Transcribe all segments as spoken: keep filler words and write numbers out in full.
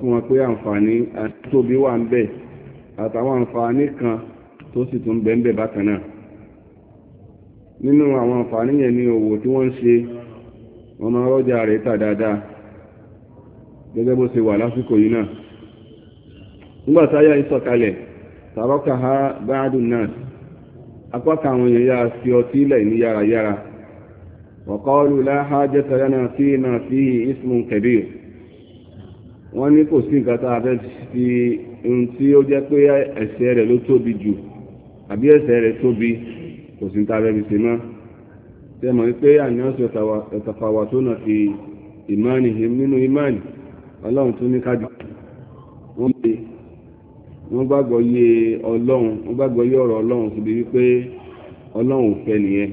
fún wọn pé àǹfààní tóbi wà ń bẹ àtàwọn àǹfààní kan tó sì tún bẹ ń bẹ bákan náà. nínú àwọn àǹfààní yẹn ni òwò tí wọ́n ń ṣe wọ́n máa rọ́jà rẹ̀ tà dáadáa gẹ́gẹ́ bó ṣe wà lásìkò yìí náà. nígbà táyà ìsọ̀kalẹ̀ tàbọ́kà ha báàdùn náà apá kan àwọn èèyàn yára fi ọtí ilẹ̀ ní yárayára wa qalu la hajata lana fima fihi ismun kabir. wọ́n ní kò sí nǹkan tá a fẹ́ fi ohun tí ó jẹ́ pé ẹ̀ṣẹ̀ rẹ̀ ló tóbi jù àbí ẹ̀ṣẹ̀ rẹ̀ tóbi kò sí nǹkan abẹ́bí sí mọ́. tẹ́ mọ̀ wípé àníyàn sọ ẹ̀tàfàwà tó nà fi ìmáànì nínú ìmáànì ọlọ́run tún ní kájú. wọ́n gbàgbọ́ yé ọlọ́run wọ́n gbàgbọ́ yé ọ̀rọ̀ ọlọ́run síbi wípé ọlọ́run ò fẹ́ nìyẹn.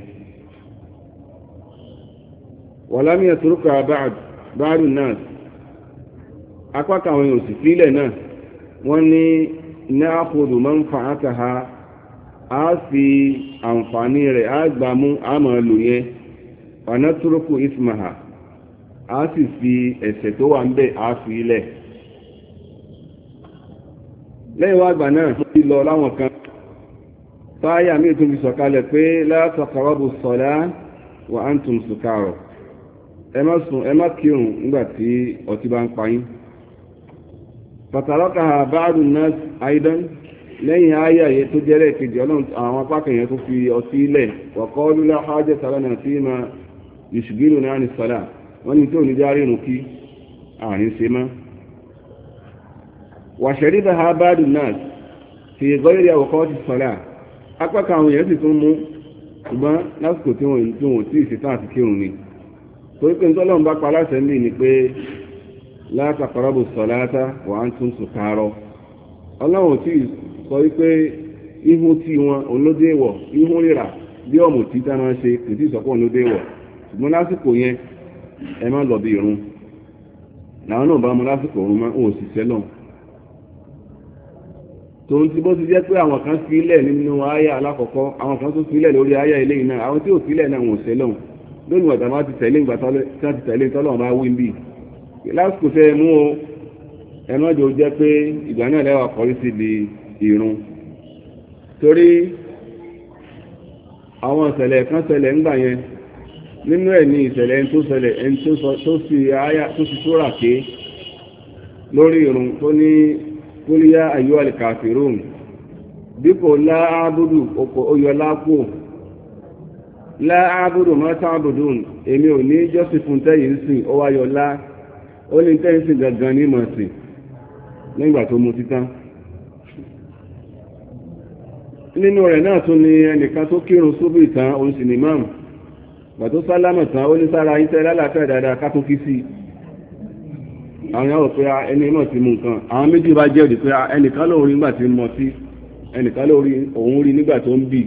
wàlámì ẹ̀tùrúkà báàrù náà apá kan àwọn èèyàn sì sílẹ̀ náà wọ́n ní ní àpòdù máa ń fa àtàhà á fi àǹfààní rẹ̀ á gbàmú á máa lò yẹn ọ̀nà túrúkù ismaha á sì fi ẹ̀ṣẹ̀ tó wà ń bẹ̀ á fi ilẹ̀. lẹ́yìn wá àgbà náà ti lọ láwọn kan fáyà míì tún fi sọ̀kalẹ̀ pé la taqrabu salah wa antum sukara ẹ má sùn ẹ má kírun nígbà tí ọtí bá ń pa yín. fàtàlọ́kà báàrù náà aidan lẹ́yìn ayé àyè tó jẹ́rẹ̀ kejì ọlọ́run àwọn apákẹ̀yẹ tó fi ọtí ilẹ̀ wa qalu la hajata lana fima yushghiluna an as-salah wọ́n ní tí ò ní járí rùn kí àárín ṣe mọ́. wa sharibaha báàrù náà fi ghayri awqati as-salah apákà àwọn èèyàn sì tún mú ṣùgbọ́n lásìkò tí wọ́n tí wọ́n tí ì ṣetán àti kírun ni torí pé ntọ́lọ́run bá pa aláṣẹ ń bì ní pé la taqrabu salata wa antum sukara ọlọ́run tí sọ wípé ihun tí wọn olóde wọ̀ ihun rírà bí ọmọ tí tá máa ṣe kò tí ì sọ́kọ̀ olóde wọ̀ ṣùgbọ́n lásìkò yẹn ẹ má lọ bí irun làwọn náà bá mu lásìkò òun máa ń òṣìṣẹ́ lọ. tòun ti bó ti jẹ́ pé àwọn kan sílẹ̀ nínú àyà alákọ̀ọ́kọ́ àwọn kan tó sílẹ̀ lórí àyà eléyìí náà àwọn tí ò sílẹ̀ náà wọ́n ṣẹlẹ̀ lónìí wọ̀tà máa ti tẹ̀lé ìgbà tí wọ́n ti tẹ̀lé tọ́lọ̀ máa wí bí lásìkò fẹ́ mú o ẹ̀mọ́jọ jẹ́ pé ìgbà náà lẹ́wà kọrí sí di ìrun torí àwọn ìṣẹ̀lẹ̀ kan ṣẹlẹ̀ ńgbà yẹn nínú ẹ̀ ní ìṣẹ̀lẹ̀ ẹni tó ṣẹlẹ̀ ẹni tó sì àyà tó sì tó rà ké lórí ìrun tó ní kúlíyà ayyuhal kafirun dípò láàbùdù oyọ lápò láàbùdù ma ta'budun èmi ò ní jọ́sìn fún tẹ́yìn sìn ó wáyọ lá ó ní tẹ́yìn sìn gangan ní mọ̀ sí nígbà tó mu títán. nínú rẹ̀ náà tún ni ẹnìkan tó kírun súbì tán òun sì ní máàmù gbà tó sálámà tán ó ní sára yín tẹ́ lálàáfíà dáadáa ká tó kí sí i. àwọn yàwó pé ẹni náà ti mú nǹkan àwọn méjì bá jẹ́ òdì pé ẹnìkan lóun rí nígbà tí ń mọ sí ẹnìkan lóun òun rí nígbà tó ń bì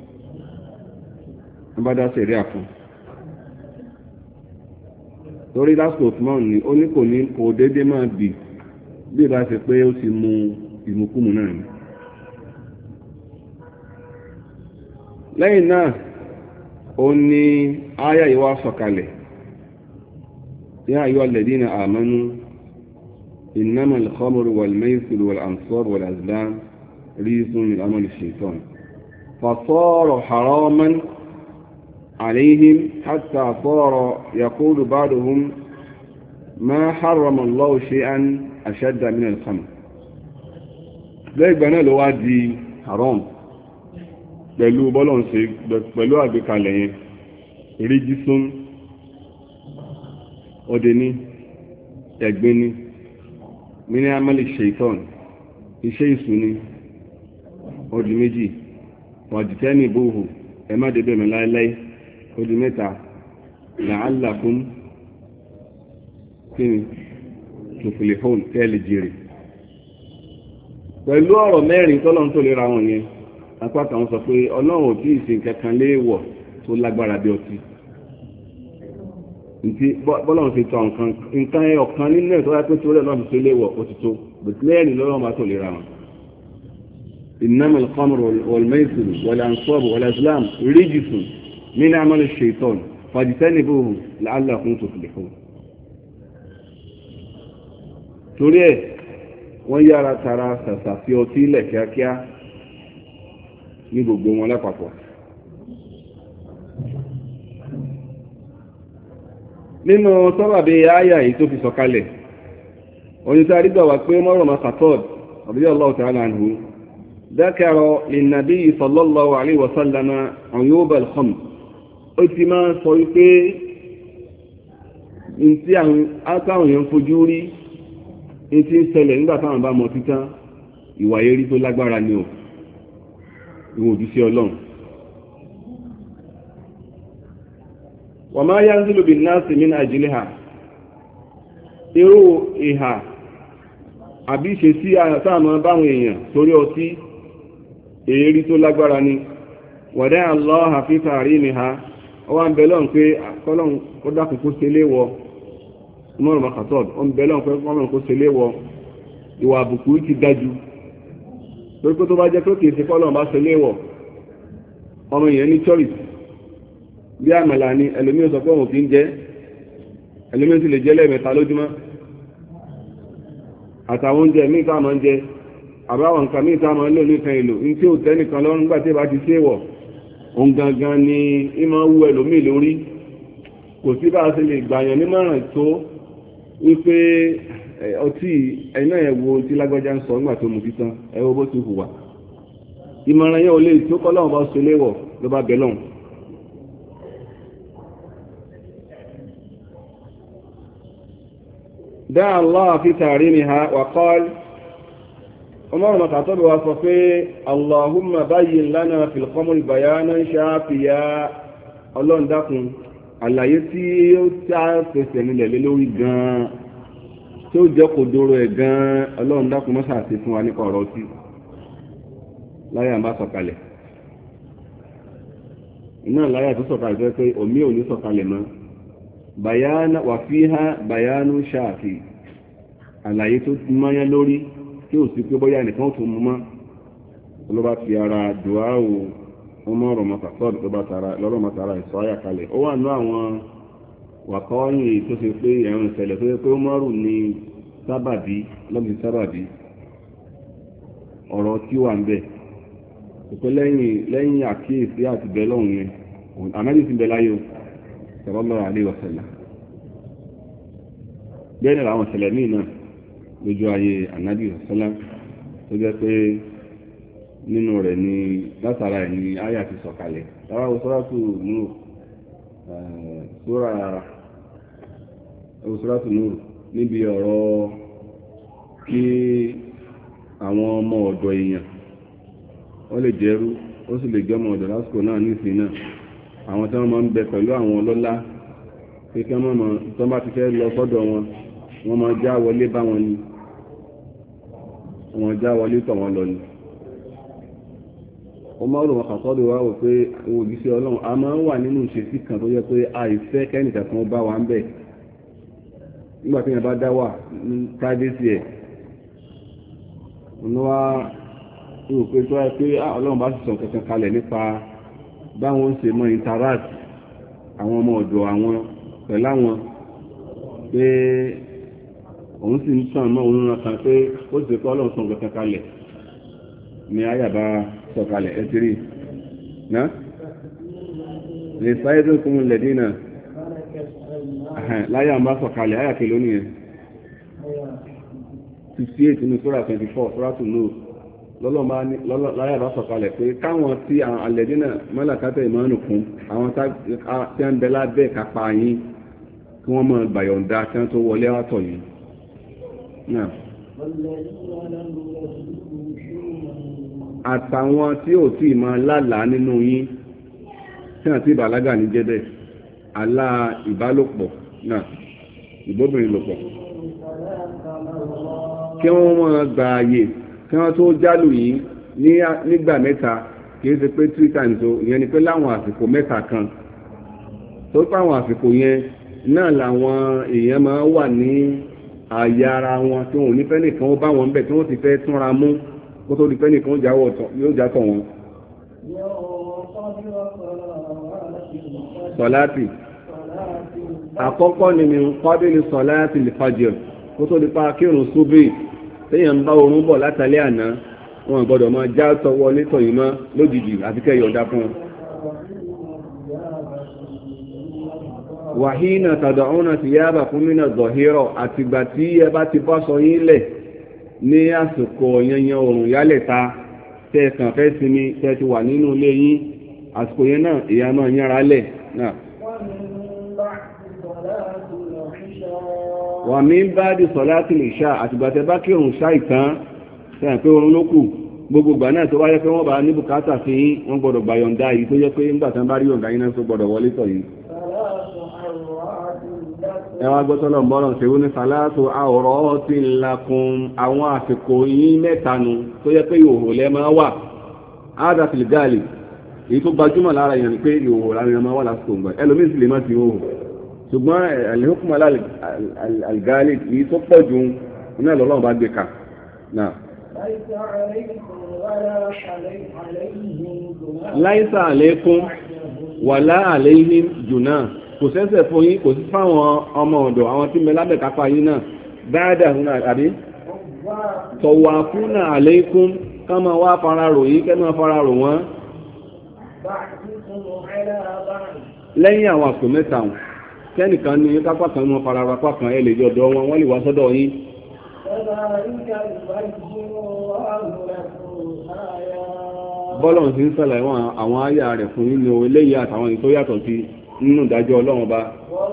wọ́n bá dá sẹ̀rí àfún. torí lásìkò Usman ni ó ní kò ní kò déédéé máa bì bí ìbá ṣe pé ó ti mu ìmukúmu náà ni. lẹ́yìn náà ó ní ááyà yìí wá sọ̀kalẹ̀ يا أيها الذين آمنوا إنما الخمر والميسر والأنصاب والأزلام رجس من عمل الشيطان فصار حراما عليهم حتى صار يقول بعضهم ما حرم الله شيئا أشد من الخمر lẹ́yìn ìgbà náà ló wá di haram pẹ̀lú bọ́lọ̀n ṣe pẹ̀lú àgbékalẹ̀ yẹn ríjísún ọdẹ ní ẹ̀gbin ní mini amali shaitan iṣẹ́ ìsù ní ọdún méjì wàjìtẹ́ ní ìbòhù ẹ má débẹ̀ mẹ́ láíláí ọdún mẹ́ta la'allakum kíni tuflihun tẹ́lẹ̀ jèrè pẹ̀lú ọ̀rọ̀ mẹ́rin tọ́lọ́n tó lè ra wọn yẹn apá kan sọ pé ọlọ́run ò tí ì ṣe kankan léèwọ̀ tó lágbára bí ọtí nti bọ́lọ́run ti tọ́ nǹkan nǹkan ẹ̀ ọ̀kan nínú ẹ̀ tó yá pé tó rẹ̀ lọ́sùn tó léwọ̀ ó ti tó bẹ̀tí mẹ́rin lọ́rọ̀ máa tó lè ra wọn. innamal khamru wal maisiru wal ansabu wal azlam rijsun min amali shaytan fajtanibuhu la'allakum tuflihun. torí ẹ̀ wọ́n yára tara sàṣàfi ọtí ilẹ̀ kíákíá ní gbogbo wọn lápapọ̀. nínú sábàbí àyà yìí tó fi sọ̀kalẹ̀ onítàrí gbà wá pé Umar ibn Khattab radiyallahu ta'ala anhu dhakara lin-nabiy sallallahu alayhi wa sallam uyub al-khamr. ó ti máa sọ wípé ní tí àwọn èèyàn fojú rí ní tí ń ṣẹlẹ̀ nígbà táwọn bá mọ títán ìwà erí tó lágbára ni ò ìwọ̀n òjíṣẹ́ Ọlọ́run. wa ma yanzilu bin nasi min ajliha irú ìhà àbí ṣe sí àtàmọ́ báwọn èèyàn torí ọtí èrí tó lágbára ni wada Allah fi tarimiha ọwá ń bẹ̀lọ́n pé kọ́lọ́n kó dákùn kó ṣe léwọ Umar ibn Khattab ó ń bẹ̀lọ́n pé kọ́lọ́n kó ṣe léwọ ìwà àbùkù ti dájú lórí pé tó bá jẹ́ pé kìí ṣe kọ́lọ́n bá ṣe léwọ ọmọ èèyàn ní choice bí àmàlà ni ẹlòmíì sọ pé òun kì í jẹ ẹlòmíì sì lè jẹ lẹ́ẹ̀mẹ́ta lójúmọ́ àtàwọn oúnjẹ míì tá a máa ń jẹ àbáwọn nǹkan míì tá a máa ń lò nìkan èlò ní tí ò tẹ́ nìkan lọ́rùn nígbà tí ìbá ti ṣe wọ̀ òun gangan ni ìmọ̀ wú ẹlòmíì lórí kò sí bá a ṣe lè gbàyàn nímọ̀ràn tó wípé ọtí ẹ̀yìn náà wo tí lágbájá ń sọ nígbà tó mú títán ẹ wo bó ti hùwà ìmọ̀ràn yẹn ò lè tó kọ́ lọ́wọ́ bá ṣe léwọ̀ ló bá bẹ̀ lọ́hùn. دعا الله في تحريمها وقال عمر بن الخطاب وصفه اللهم بين لنا في الخمر بيانا شافيا Ọlọ́run dákun àlàyé tí ó tá fẹsẹ̀ nílẹ̀ lé lórí gan-an tí ó jẹ́ kòdóró ẹ̀ gan-an Ọlọ́run dákun mọ́sà àti fún wa nípa ọ̀rọ̀ tí láyà ń bá sọ̀kalẹ̀ iná láyà tó sọ̀kalẹ̀ tó pé omi ò ní sọ̀kalẹ̀ mọ́ bayana wà fíhá bayanu ṣáàfì àlàyé tó ti mọ́yán lórí tí ò sí pé bóyá nìkan tó mú mọ́ ló bá fi ara dùáwò ọmọ ọ̀rọ̀ mọ́tàkọ́ọ̀dù tó bá tara lọ́rọ̀ mọ́tàrà ìsọ ayàkalẹ̀ ó wà ní àwọn wàkọ́ọ̀yìn tó ṣe pé ẹ̀rùn ìṣẹ̀lẹ̀ tó ṣe pé Umaru ní sábàbí lọ́bí sábàbí ọ̀rọ̀ tí ó wà ń bẹ̀ ìpẹ́ lẹ́yìn àkíyèsí àti bẹ́lọ́hùn yẹn àmẹ́lì ti bẹ láyé sallallahu alaihi wasallam bẹ́ẹ̀ ni àwọn ìṣẹ̀lẹ̀ míì náà lójú ayé ànábì ọ̀sọ́lá tó jẹ́ pé nínú rẹ̀ ni látara ẹ̀ ni àyà ti sọ̀kalẹ̀ lára òṣùrátù Nur òṣùrátù Nur níbi ọ̀rọ̀ kí àwọn ọmọ ọ̀dọ̀ èèyàn wọ́n lè jẹ́rú ó sì lè jẹ́ ọmọ ọ̀dọ̀ lásìkò náà nísìn náà àwọn tí wọ́n máa ń bẹ pẹ̀lú àwọn ọlọ́lá pé kí wọ́n máa tó bá ti fẹ́ lọ sọ́dọ̀ wọn wọ́n máa já wọlé bá wọn ni wọ́n já wọlé tọ̀ wọn lọ ni ọmọ ọ̀rọ̀ wọn kàtọ́dọ̀ wá wò pé owó òjíṣẹ́ Ọlọ́run a máa ń wà nínú ìṣesí kan tó yẹ pé àìfẹ́ kẹ́nìkan kan bá wa ń bẹ̀ nígbà tí yẹn bá dá wà ní privacy ẹ̀ ọ̀nà wa rò pé tó yẹ pé Ọlọ́run bá sì sọ kankan kalẹ̀ nípa báwọn ń ṣe mọ́ interact àwọn ọmọ ọ̀dọ̀ àwọn pẹ̀lú àwọn pé òun sì ń sàn mọ́ òun kan pé ó sì kọ́ Ọlọ́run sọ kankan kalẹ̀ ní àyàbá sọ̀kalẹ̀ ẹ̀tìrí náà lè sáyé tó kún lẹ̀dí náà láyà ń bá sọ̀kalẹ̀ àyàkè lónìí ẹ̀ fifty eight ní sura twenty four sura tó lò láyà bá sọ̀kalẹ̀ pé káwọn tí àwọn alẹ́dí náà mọ́làkátẹ̀ ìmọ̀ọ́nù fún àwọn tí ń bẹ lábẹ́ kápá yín kí wọ́n máa gbàyọ̀ǹda kí wọ́n tó wọlé àtọ̀ yìí náà àtàwọn tí ò tí máa lálàá nínú yín tí àti ìbàlágà ní jẹ́bẹ̀ alá ìbálòpọ̀ náà ìbóbìnrin lòpọ̀ kí wọ́n máa gba ààyè kí wọ́n tó jálù yìí nígbà mẹ́ta kìí ṣe pé three times o ìyẹn ni pé láwọn àsìkò mẹ́ta kan tó pàwọn àsìkò yẹn náà làwọn èèyàn máa wà ní ààyè ara wọn tí wọn ò ní fẹ́ nìkan ó bá wọn bẹ̀ tí wọ́n ti fẹ́ túnra mú kó tó di pé nìkan yóò játọ̀ wọn. sọ̀láàtì àkọ́kọ́ ni mi kọ́bí ni sọ̀láàtì lè fàjẹ̀ kó tó di pa kírun súbì téèyàn ń bá oorun bọ̀ látàlẹ́ àná wọn gbọ́dọ̀ máa já tọwọ́ létọ̀ yìí mọ́ lójijì àti kẹ́ yọ̀ọ̀dá fún wọn. wàhíìnà tàdọ̀ọ́nà ti yábà fún mínà zọ̀hírọ̀ àtìgbà tí ẹ bá ti bọ́ sọ yín lẹ̀ ní àsìkò yanyan oòrùn yálẹ̀ ta tẹ́ kàn fẹ́ sinmi tẹ́ ti wà nínú ilé yín àsìkò yẹn náà ìyá máa yánra lẹ̀ náà. wà mí bá di sọ̀láàtì lè ṣá àtìgbà tẹ́ bá kí òun ṣá ìtàn sẹ́yìn pé oorun ló kù gbogbo ìgbà náà tó wáyé pé wọ́n bá ní bùkátà sí yín wọ́n gbọ́dọ̀ gbà yọ̀ǹda yìí tó yẹ pé nígbà tán bá rí yọ̀ǹda yín náà tó gbọ́dọ̀ wọlé tọ̀ yìí. ẹ wá gbọ́ sọ́lọ̀ mọ́ràn ṣe wọ́n ní sàlátù awratin lakum àwọn àsìkò yín mẹ́ta nu tó yẹ pé ìhòòhò lẹ́ máa wà áàdà fìlgáàlì èyí tó gbajúmọ̀ lára yẹn ni pé ìhòòhò lára yẹn máa wà lásìkò ńgbà ẹlòmíì sì lè má sí ìhòòhò ṣùgbọ́n al-hukm al-ghalib èyí tó pọ̀ jù náà lọ́lọ́run bá gbé kà náà. láìsà àlékún wàlá àléhìn jùnà kò sẹ́sẹ̀ fún yín kò sí fáwọn ọmọ ọ̀dọ̀ àwọn tí mẹ lábẹ̀ kápá yín náà dáadáa fún àbí tọ̀wà fún àlékún ká máa wá fara rò yín kẹ́ máa fara rò wọ́n lẹ́yìn àwọn àpò mẹ́ta wọn kẹ́nìkan ní kápá kan mọ́ fara rà pápá kan ẹ lè jọ ọ̀dọ̀ wọn wọ́n lè wá sọ́dọ̀ yín. bọ́lọ̀ sí ń sọ̀lá ìwọ̀n àwọn àyà rẹ̀ fún nínú eléyìí àtàwọn èyí tó yàtọ̀ sí nínú ìdájọ́ ọlọ́run bá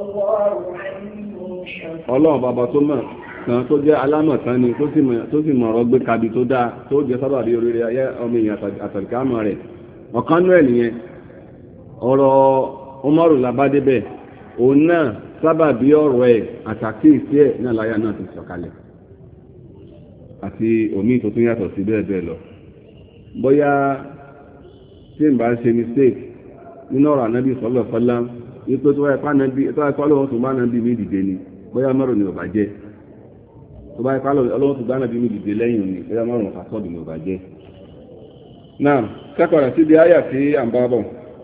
ọlọ́run bàbá tó mọ̀ kan tó jẹ́ alámọ̀tán ni tó sì mọ̀rọ̀ gbé kabi tó dáa tó jẹ́ sábàbí oríire ayé ọmọ èèyàn àtàlìkámọ̀ rẹ̀ ọ̀kan náà nìyẹn ọ̀rọ̀ Umaru labádébẹ̀ òun náà sábàbí ọ̀rọ̀ ẹ̀ àtàkìsí ẹ̀ náà láyà náà ti sọ̀kalẹ̀ àti omi tó tún yàtọ̀ sí bẹ́ẹ̀ bẹ́ẹ̀ lọ bóyá tí n bá ṣe mistake nínú ọ̀rọ̀ ànábì sọ́lọ̀ fọ́lá wípé tó wáyé pá lọ́wọ́ tó bá nábì mí dìde ni bóyá márùn ni ò bá jẹ́ tó bá ipá lọ́wọ́ tó bá nábì mí dìde lẹ́yìn ni bóyá márùn fàtọ́dù ni ò bá jẹ́. náà kẹ́kọ̀ọ́ síbi àyà tí à ń bá bọ̀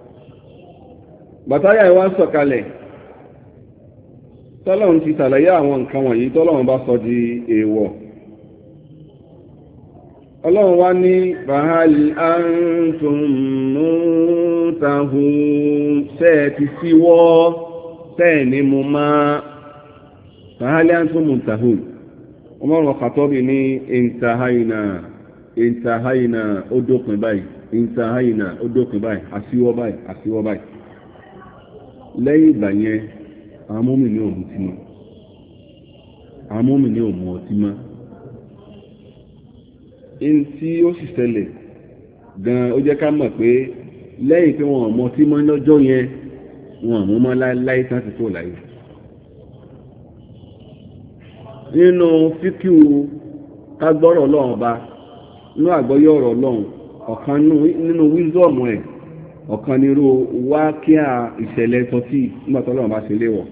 bàtáyà ìwá sọ̀kalẹ̀ tọ́lọ́run ti ṣàlàyé àwọn nǹkan wọ̀nyí tọ́lọ́run bá sọ di èèwọ̀ ọlọ́run wá ní bàhálì antum muntahun ṣẹ́ ti síwọ́ ṣẹ́ ní mo máa bàhálì antum muntahun ọmọrùn ọkàtọ́bì ní intahaina intahaina ó dópin báyìí intahaina ó dópin báyìí àṣíwọ́ báyìí àṣíwọ́ báyìí lẹ́yìn ìgbà yẹn àwọn mọ́mì ní òmù tí mọ́ àwọn mọ́mì ní òmù ọtí mọ́ in tí ó sì ṣẹlẹ̀ gan ó jẹ́ ká mọ̀ pé lẹ́yìn pé wọn ọmọ tí mọ́ lọ́jọ́ yẹn wọn àmú mọ́ láíláí tán ti tó láyé nínú fíkíù kágbọ́rọ̀ ọlọ́run ọba nínú àgbọ́yé ọ̀rọ̀ ọlọ́run ọ̀kan nínú wíṣọ́ọ̀mù ẹ̀ ọ̀kan nírú wá kí à ìṣẹ̀lẹ̀ tọ́tí nígbàtọ́lọ́run bá ṣe léwọ̀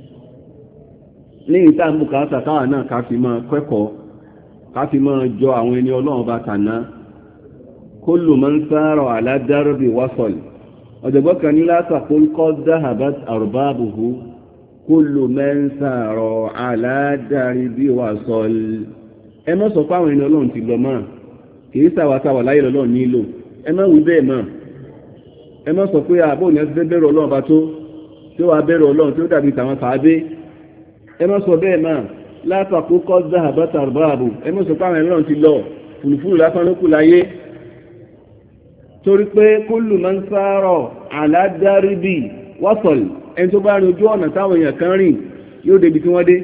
ní ìta bùkátà káwà náà ká fi máa kẹ́kọ̀ọ́ ká fi máa jọ àwọn ẹni ọlọ́run bá tàná kullu man sara ala darbi wasal ọ̀jọ̀gbọ́n kan ní látàkùn kọ́ dhahabat arbabuhu kullu man sara ala darbi wasal ẹ má sọ pé àwọn ẹni ọlọ́run ti lọ mọ́ kìí sàwàsàwà láyé lọ́lọ́run nílò ẹ má wí bẹ́ẹ̀ mọ́ ẹ má sọ pé àbò ní ẹsẹ̀ bẹ̀rù ọlọ́run bá tó tí ó wà bẹ̀rù ọlọ́run tí ó dàbí tàwọn sàábé ẹ má sọ bẹ́ẹ̀ máa látàkó kọ́ zahabata arbaabu ẹ má sọ pé àwọn ẹlọ́run ti lọ fùlùfùlù lásán ló kù láyé torí pé kullu man sara ala daribi wasal ẹni tó bá rin ojú ọ̀nà táwọn èèyàn kan rìn yóò débi tí wọ́n dé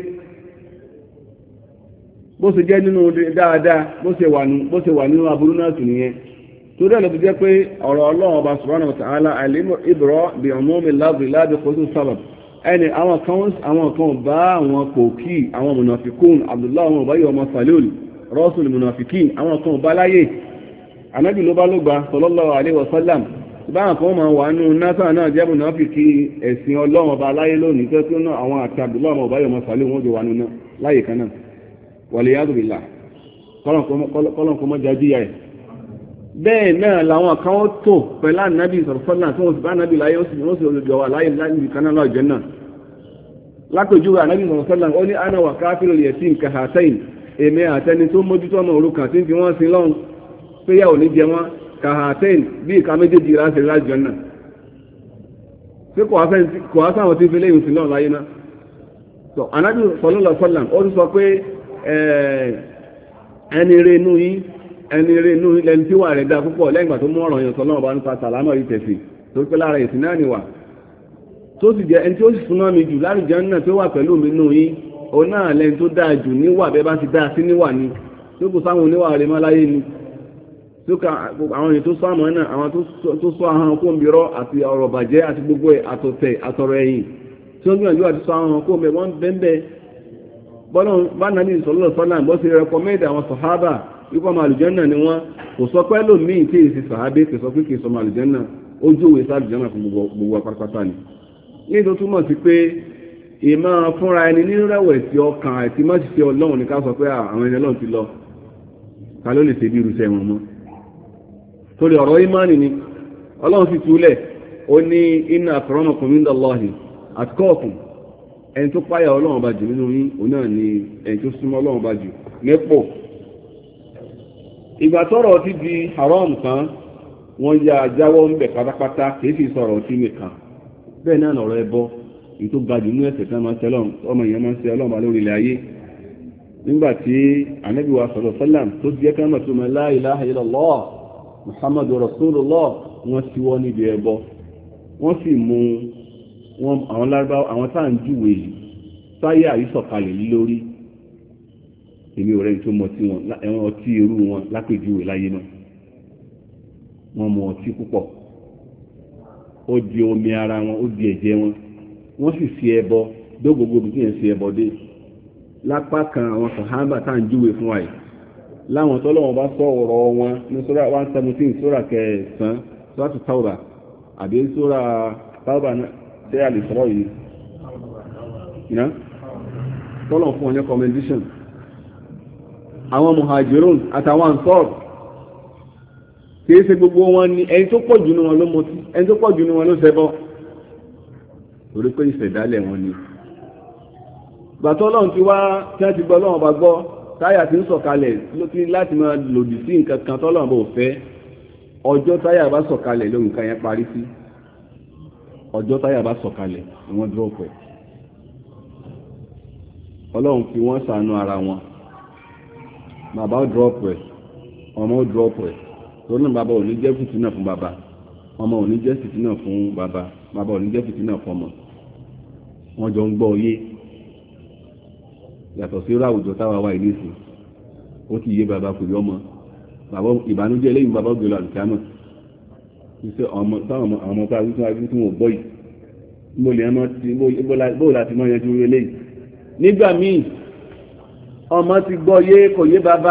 bó ṣe jẹ́ nínú dáadáa bó ṣe wà nínú aburú náà sì nìyẹn torí ẹ̀ ló fi jẹ́ pé ọ̀rọ̀ ọlọ́run ọba subhanahu wa ta'ala alimu ibro bi umumi lafzi la bi khusus sabab ẹni àwọn kan àwọn kan bá àwọn kòkí àwọn munafikun abdullahi ọmọ ọba yìí ọmọ salul rasul munafikin àwọn kan bá láyé anábì ló bá ló gba sallallahu alaihi wasallam báwọn kan máa wà nínú nasa náà jẹ́ munafiki ẹ̀sìn ọlọ́run ọba láyé lónìí tó tó náà àwọn àti abdullahi ọmọ ọba yìí ọmọ salul wọn jọ wà nínú láyé kan náà waliyadu billah kọ́lọ̀ kọ́ mọ́ jajíyà ẹ̀ bẹ́ẹ̀ náà làwọn kan ó tò pẹ̀lú ànábì sọ̀rọ̀sọ́lá tí wọ́n sì bá ànábì láyé ó sì wọ́n sì olùjọ wà láyé láyé kanáà náà jẹ́ náà lápèjúwe ànábì sọ̀rọ̀sọ́lá ó ní ana wà káfíìrì yẹtìm kàhátẹ́yìn èmi àtẹni tó mójútó ọmọ òrukàn tí ń fi wọ́n sin lọ́hùn pé yà ò ní jẹ wọ́n kàhàtẹ́ìn bí ìka méjèèjì ráṣẹ lájọ náà pé kò wá sáwọn tí ń fi léyìn sin lọ́hùn láyé náà so anábì sallallahu alaihi wasallam ó sọ pé ẹni rẹ inú yín ẹni rẹ inú lẹni tí wà rẹ̀ dá púpọ̀ lẹ́yìn ìgbà tó mú ọ̀rọ̀ yẹn sọlọ́wọ́ bá nípa sàlámọ̀ yìí tẹ̀sí tó pé lára ìsìn náà nìwà tó sì jẹ́ ẹni tí ó sì súnmọ́ mi jù lárùjẹ náà tó wà pẹ̀lú mi nù yín òun náà lẹni tó dáa jù níwà bẹ́ẹ̀ bá ti dáa sí níwà ni tó kù sáwọn oníwà rẹ̀ mọ́ láyé ni tó ka àwọn èyí tó sọ àmọ́ náà àwọn tó sọ ahọ́n kó ń birọ́ àti ọ̀rọ̀ bàjẹ́ àti gbogbo àtọ̀tẹ̀ àtọ̀rọ̀ ẹ̀yìn tí ó gbìyànjú àti sọ ahọ́n kó ń bẹ̀ wọ́n bẹ́ẹ̀ bọ́lá bá nàbí sallallahu alaihi wasallam bọ́ sí rẹkọmẹ́dì àwọn sàhábà wípọ́ màlùjẹ́nà ni wọ́n kò sọ pé lómìn tí èsì sàhábé kò sọ pé kì í sọ màlùjẹ́nà ó júwèé sàlùjẹ́nà fún gbogbo apátápátá ni ní tó túmọ̀ sí pé ìmọ̀ fúnra ẹni nínú rẹ̀wẹ̀sì ọkàn àti mọ́síṣẹ́ ọlọ́run ní ká sọ pé àwọn ẹni ọlọ́run ti lọ ká ló lè ṣe bí irúṣẹ́ wọn mọ́ torí ọ̀rọ̀ ìmánì ni ọlọ́run sì túlẹ̀ ó ní inna akramakum indallahi atqakum ẹni tó páyà ọlọ́run bá jù nínú yín òun náà ni ẹni tó súnmọ́ ọlọ́run bá jù nípò ìgbà tọ́rọ̀ ti di haram kan wọ́n ya jáwọ́ ń bẹ̀ pátápátá kìí sì sọ̀rọ̀ sí nìkan bẹ́ẹ̀ náà lọ̀rọ̀ ẹbọ èyí tó ga jù nínú ẹ̀ṣẹ̀ kan máa ń ṣe ọlọ́run ọmọ èèyàn máa ń ṣe ọlọ́run bá lórí ilẹ̀ ayé nígbà tí ànábì wa sallallahu alaihi wasallam tó jẹ́ ká mọ̀ tó mọ̀ la ilaha illallah muhammadu rasulullah wọ́n ti wọ́n níbi ẹbọ wọ́n sì mú wọn àwọn lárúbáwá àwọn tá à ń júwèé yìí sáyé àyísọ̀kalẹ̀ yìí lórí èmi ò rẹ́ni tó mọ tí wọn ẹ̀wọ̀n ọtí irú wọn lápèjúwe láyé náà wọ́n mu ọtí púpọ̀ ó di omi ara wọn ó di ẹ̀jẹ̀ wọn wọ́n sì fi ẹbọ dógógó bí kíyàn fi ẹbọ dé lápá kan àwọn sàhábà tá à ń júwèé fún wa yìí láwọn tọ́lọ́wọ́n bá sọ ọ̀rọ̀ wọn ní sórà one seventeen sórà kẹsàn-án sórà tó Tawba àbí sórà Tawba náà ṣé a lè sọ̀rọ̀ yìí ìná tọ́lọ̀ fún ọ̀yẹ́ commendation àwọn muhajirun àtàwọn ansọ́r kìí ṣe gbogbo wọn ni ẹni tó pọ̀ jù ní wọn ló mọtí ẹni tó pọ̀ jù ní wọn ló ṣẹbọ torí pé ìṣẹ̀dálẹ̀ wọn ni gbàtọ́ ọlọ́run ti wá tí wọ́n ti gbọ́ ọlọ́run bá gbọ́ táyà ti ń sọ̀kalẹ̀ láti máa lòdì sí nǹkan kan tọ́lọ́run bá ò fẹ́ ọjọ́ táyà bá sọ̀kalẹ̀ lóhùn kan yẹn parí sí ọjọ́ táyà bá sọ̀kalẹ̀ ni wọ́n dúrọ́pù ẹ̀ ọlọ́run fi wọ́n ṣàánú ara wọn bàbá ó dúrọ́pù ẹ̀ ọmọ ó dúrọ́pù ẹ̀ tó náà bàbá ò ní jẹ́ fìtínà fún bàbá ọmọ ò ní jẹ́ fìtínà fún bàbá bàbá ò ní jẹ́ fìtínà fún ọmọ wọ́n jọ ń gbọ́ yé yàtọ̀ sí ráwùjọ táwa wà ìlú ìsìn ó ti yé bàbá kò yọ ọmọ bàbá ìbànújẹ́ lẹ́yìn bàbá ògbé lọ àlùkámọ̀ iṣẹ́ ọmọ táwọn ọmọ tá a wí fún wa tí wọn ò gbọ́ yìí mo lè ẹmọ tí bóò láti mọ́ yẹn tí ó lè nígbà míì ọmọ ti gbọ́ yé kò yé bàbá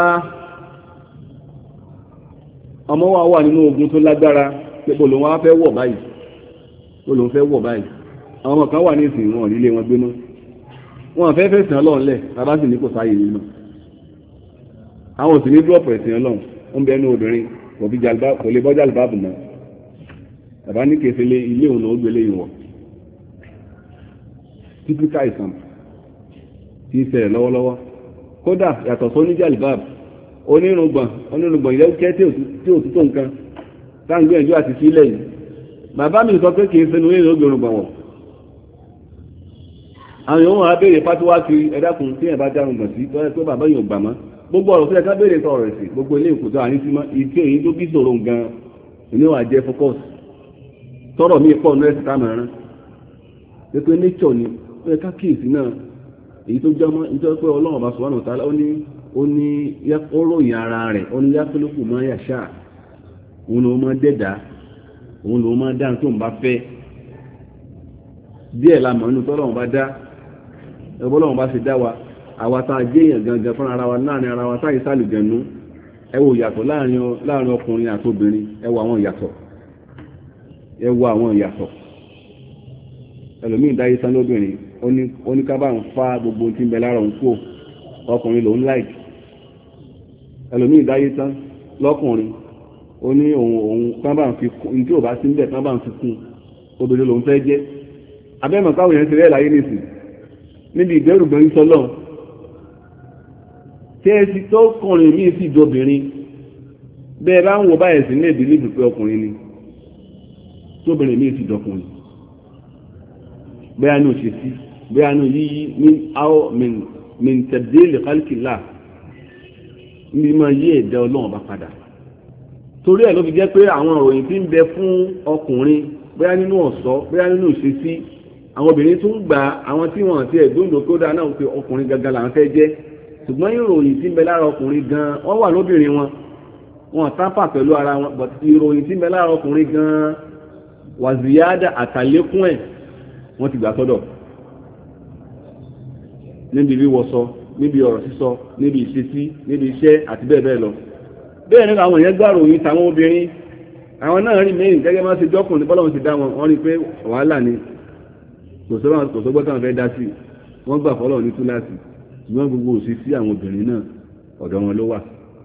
ọmọ wa wà nínú ogun tó lágbára pé bó lòun wá fẹ́ wọ̀ báyìí bó lòun fẹ́ wọ̀ báyìí àwọn ọmọ kan wà ní ìsìn wọn nílé wọn gbéná wọn fẹ́ fẹ́ sìn ọlọ́run lẹ̀ bàbá sì ní kò sáyé nínú àwọn òsì ní dúrọ̀pù ẹ̀sìn ọlọ́run ó ń bẹ ẹnu obìnrin kò lè bọ́jà lùbáàbù náà bàbá ní kèsè lé ilé òun ló gbélé ìwọ̀ típíkà ìsàn tí ń ṣẹlẹ̀ lọ́wọ́lọ́wọ́ kódà yàtọ̀ sọ oníjàlùbáàbù onírùngbọ̀n onírùngbọ̀n ìyẹ́wùkẹ́ tí ò tútó nǹkan táǹgbé ẹ̀jọ́ àti sílẹ̀ yìí bàbá mi sọ pé kì í sinú nínú ògbèrùngbọ̀n wọ̀ àwọn èèyàn wọn á béèrè fátíwá ti ẹ̀dákun tí ẹ̀ bá dárùngbọ̀n sí tọ́lẹ̀ pé bàbá yóò gbà mọ́ gbogbo ọ̀rọ̀ sílẹ̀ ká béèrè sọ ọ̀rọ̀ ẹ̀sìn gbogbo ilé ìkòtò àní sí mọ́ ìtí èyí tó bí sòrò gan ìníwà jẹ́ focus tọ́rọ̀ mi pọ̀ nọ́ẹ̀sì támẹ̀rán pé nature ni ó yẹ ká kíyèsí náà èyí tó jẹ́ ìjọ pé ọlọ́run bá subhanahu wa ta'ala ó ní ó ní ó ròyìn ara rẹ̀ ó ní yakhluqu ma yasha òun ló máa dẹ́dà òun ló máa dá tó ń bá fẹ́ díẹ̀ la mọ̀ nínú tọ́lọ́run bá dá ẹgbọ́n lọ́run bá ṣe dá wa àwa tá a jẹ́ èèyàn gangan fún ara wa láàrin ara wa táyì sálùjẹ̀nú ẹ wo ìyàtọ̀ láàrin ọkùnrin àti obìnrin ẹ wo àwọn ìyàtọ̀ ẹ wo àwọn ìyàtọ̀ ẹlòmíì dáyé tán lóbìnrin ó ní ká bá ń fa gbogbo tí ń bẹ lára òun kó ọkùnrin lòun láìkì ẹlòmíì dáyé tán lọ́kùnrin ó ní òun òun ká bá ń fi kún tí ò bá sí ń bẹ̀ ká bá ń fi kún obìnrin lòun fẹ́ jẹ́ abẹ́mọ̀ káwọn èèyàn ti rẹ́ láyé nìsín níbi ìdẹ́rùgbọ́n ń sọ́lọ́ tẹ́ẹ̀sì tó kùnrin míì sì dobìnrin bẹ́ẹ̀ bá ń wo báyìí sí ní ìbílíìfù pé ọkùnrin ni tóbìnrin míì sì dọkùnrin bẹ́ẹ̀ ní òṣèṣí bẹ́ẹ̀ ní yíyí ní áwọ̀ mìntẹ̀dẹ́lẹ̀ kálíkìlá ní máa yí ẹ̀dá ọlọ́run bá padà torí ẹ̀ ló fi jẹ́ pé àwọn ìròyìn tí ń bẹ fún ọkùnrin bẹ́ẹ̀ nínú ọ̀ṣọ́ bẹ́ẹ̀ nínú ìṣesí àwọn obìnrin tún gbà àwọn tí wọ́n ti ẹ̀dóńdó kódà náà pé ọkùnrin gangan làwọn fẹ́ jẹ́ ṣùgbọ́n ìròyìn tí ń bẹ lára ọkùnrin gan wọ́n wà lóbìnrin wọn wọn tápà pẹ̀lú ara wọn but ìròyìn tí ń bẹ lára ọkùnrin gan wàzíyáda àtàlékún ẹ̀ wọ́n ti gbà sọ́dọ̀ níbi wíwọṣọ níbi ọ̀rọ̀ sísọ níbi ìṣesí níbi iṣẹ́ àti bẹ́ẹ̀ bẹ́ẹ̀ lọ bẹ́ẹ̀ ni àwọn èèyàn gbà ròyìn tàwọn obìnrin àwọn náà rí mẹ́rin gẹ́gẹ́ máa ṣe jọ́kùnrin bọ́lọ́run ti dá wọn wọ́n rí pé wàhálà ni kò sọ́gbọ́n táwọn fẹ́ dá sí wọ́n gbà fọ́lọ́ ní túláàsì ṣùgbọ́n gbogbo òsì sí àwọn obìnrin náà ọ̀dọ̀ wọn ló wà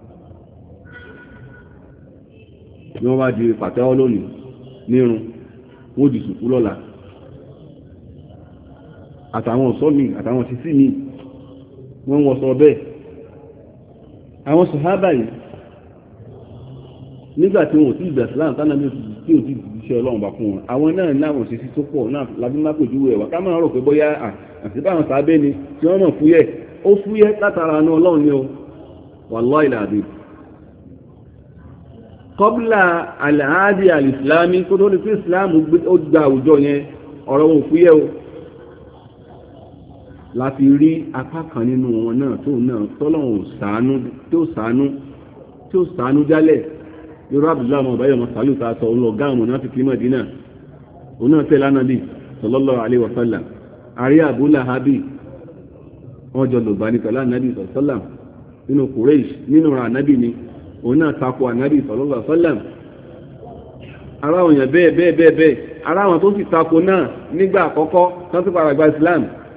ní wọ́n bá di pàtẹ́wọ́ lónìí nírun wọ́n di sùkú lọ́la àtàwọn ọ̀ṣọ́ mi àtàwọn sísí mi wọ́n wọ́n sọ bẹ́ẹ̀ àwọn sàhábà yìí nígbà tí wọn ò tí ìgbà síláàmù tánà ní tí ò tí ìṣẹ́ ọlọ́run bá fún wọn àwọn náà láwọn òṣìṣẹ́ tó pọ̀ náà lábí má pè júwẹ̀ wà ká máa rò pé bóyá àtìbáwọn sábẹ́ ni tí wọ́n mọ̀ fúyẹ́ ó fúyẹ́ látara ní ọlọ́run ní o wallahi alazim kọ́bílà àlàáàdì àlìsìlámì kó tó ní pé ìsìlámù ó gba àwùjọ yẹn ọ̀rọ̀ wọn fúyẹ́ o láti rí apá kan nínú wọn náà tó náà tọ́lọ́run ṣàánú tó ṣàánú tó ṣàánú jálẹ̀ yorùbá abdullahi ọmọ ọ̀báyọ̀ ọmọ sàálù ta sọ ọlọ́ ọ̀gá ọmọ náà fi kí Mádínà òun náà tẹ̀lé Ànábì sallallahu alaihi wasallam àrí Abu Lahabi wọ́n jọ lògbà ní pẹ̀lú Ànábì sallam nínú Quraysh nínú ra Ànábì ni òun náà takò Ànábì sallallahu alaihi wasallam ara wọn yẹn bẹ́ẹ̀ bẹ́ẹ̀ bẹ́ẹ̀ bẹ́ẹ̀ ara wọn tó sì takò náà nígbà àkọ́kọ́ tó ti padà gba Islam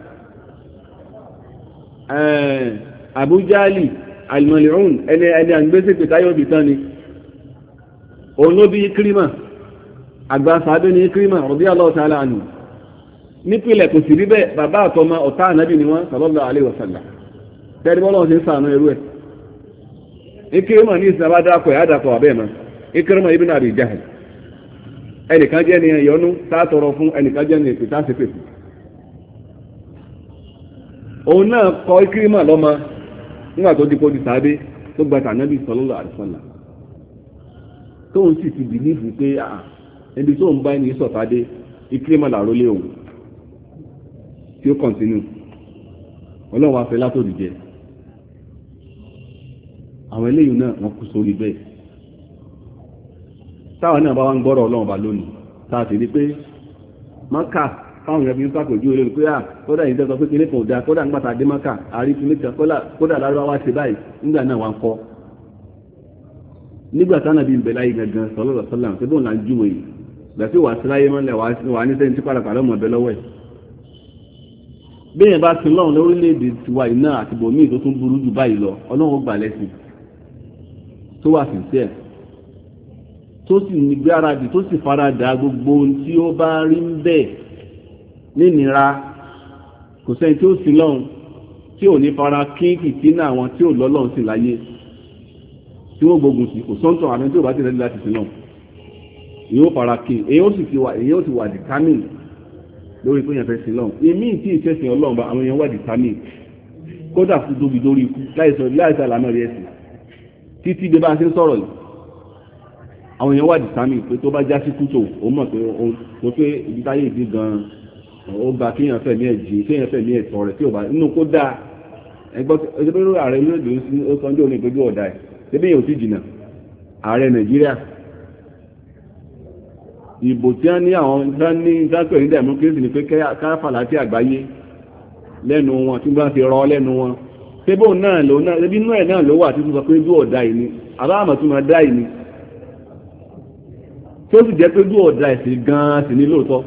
Abu Jali al-mal'un ẹni ẹni àgbésẹ̀ pẹ̀táyọ̀ bì tán ni òun ló bí Ikrima àgbà sàábé ní Ikrima radiyallahu ta'ala anhu nípìnlẹ̀ kò sì rí bẹ́ẹ̀ bàbá àtọmọ ọ̀tá Ànábì ni wọ́n sallallahu alaihi wasallam tẹ́rí bọ́lọ́ ṣe ń sàánú ẹrú ẹ̀ Ikrima ní ìsìn àbádákọ̀ ẹ̀ àdàkọ̀ àbẹ́ mọ́ Ikrima ibn Abi Jahl ẹnìkan jẹ́ ni ẹ̀yọ́nú tààtọrọ fún ẹnìkan jẹ́ ni èpè tàṣẹ pèpè òun náà kọ Ikrima lọ́mọ nígbà tó di pọ́dì sàábé tó gbàtà Ànábì sallallahu alaihi wasallam tóun sì ti bìlífù pé ẹbí tó ń bá ẹni sọ̀tádé Ikrima làró lé òun tí ó kọ̀ntínú ọlọ́run afẹ́ látòdì jẹ àwọn eléyìí náà wọ́n kú sórí bẹ́ẹ̀ táwọn náà bá wá ń gbọ́rọ̀ ọlọ́run bá lónìí táà sì rí pé Mákà táwọn èèyàn fi ń pàpèjú olórí pé à kódà yìí tẹ́sọ pé kíní kan ò dáa kódà ń gbàtà dé Mákà àrí kíní kan kódà lárúbáwá wá ṣe báyìí nígbà náà wá ń kọ́ nígbà tánà bí ìbẹ̀lá yìí gangan sallallahu alaihi wasallam tí bóun là ń júwèé yìí gbà tí wà sí láyé mọ́lẹ̀ wà ní sẹ́yìn tí pàdàpàdà ọmọ ọbẹ̀ lọ́wọ́ ẹ̀ bẹ́ẹ̀ bá sin lọ́run lórílẹ̀‐èdè tiwa iná àti bòmíì tó tún burú jù báyìí lọ ọlọ́run gbà lẹ́sìn tó wà sí sẹ́ẹ̀ tó sì ní gbáradì tó sì faradà gbogbo ohun tí ó bá rí ń bẹ́ẹ̀ nínira kò sẹ́yìn tí ó sin lọ́run tí ò ní fara kínkì tí náà àwọn tí ò lọ́lọ́run sí láyé tí wọ́n gbógun sí kò sọ́ntọ̀ àmì tí ó bá ti rẹ̀ láti sin náà èyí ó fara kí èyí ó sì ti wà èyí ó ti wà determine lórí pé yẹn fẹ́ sin lọ́hùn èmi tí ìfẹ́sìn ọlọ́run bá àwọn èèyàn wà determine kódà fún tóbi lórí ikú láìsọ àlámọ̀ rí ẹ̀sìn títí dé bá a ṣe ń sọ̀rọ̀ yìí àwọn èèyàn wà determine pé tó bá já sí kútó ó mọ̀ pé ó pé ibi táyé ìdí gan-an ó gba kéèyàn fẹ̀mí ẹ̀ jì kéèyàn fẹ̀mí ẹ̀ tọrẹ tí ò bá nínú kó dáa ẹgbọ́n ẹgbẹ́ ààrẹ orílẹ̀-èdè ó sọ ní òní ìpéjú ọ̀dà ẹ̀ tẹ́bí yóò ti jìnà ààrẹ Nàìjíríà ìbò tí wọ́n ní àwọn ní ìdápẹ̀ ní democracy ní pé káfàlà tí àgbáyé lẹ́nu wọn tí wọ́n ti rọ lẹ́nu wọn tẹ́bí náà ló náà tẹ́bí inú ẹ̀ náà ló wà tí wọ́n sọ pé ojú ọ̀dà yìí ni àbáàmọ̀ tí wọ́n dá yìí ni tó sì jẹ́ pé ojú ọ̀dà ẹ̀sìn gan-an sì ní lóòótọ́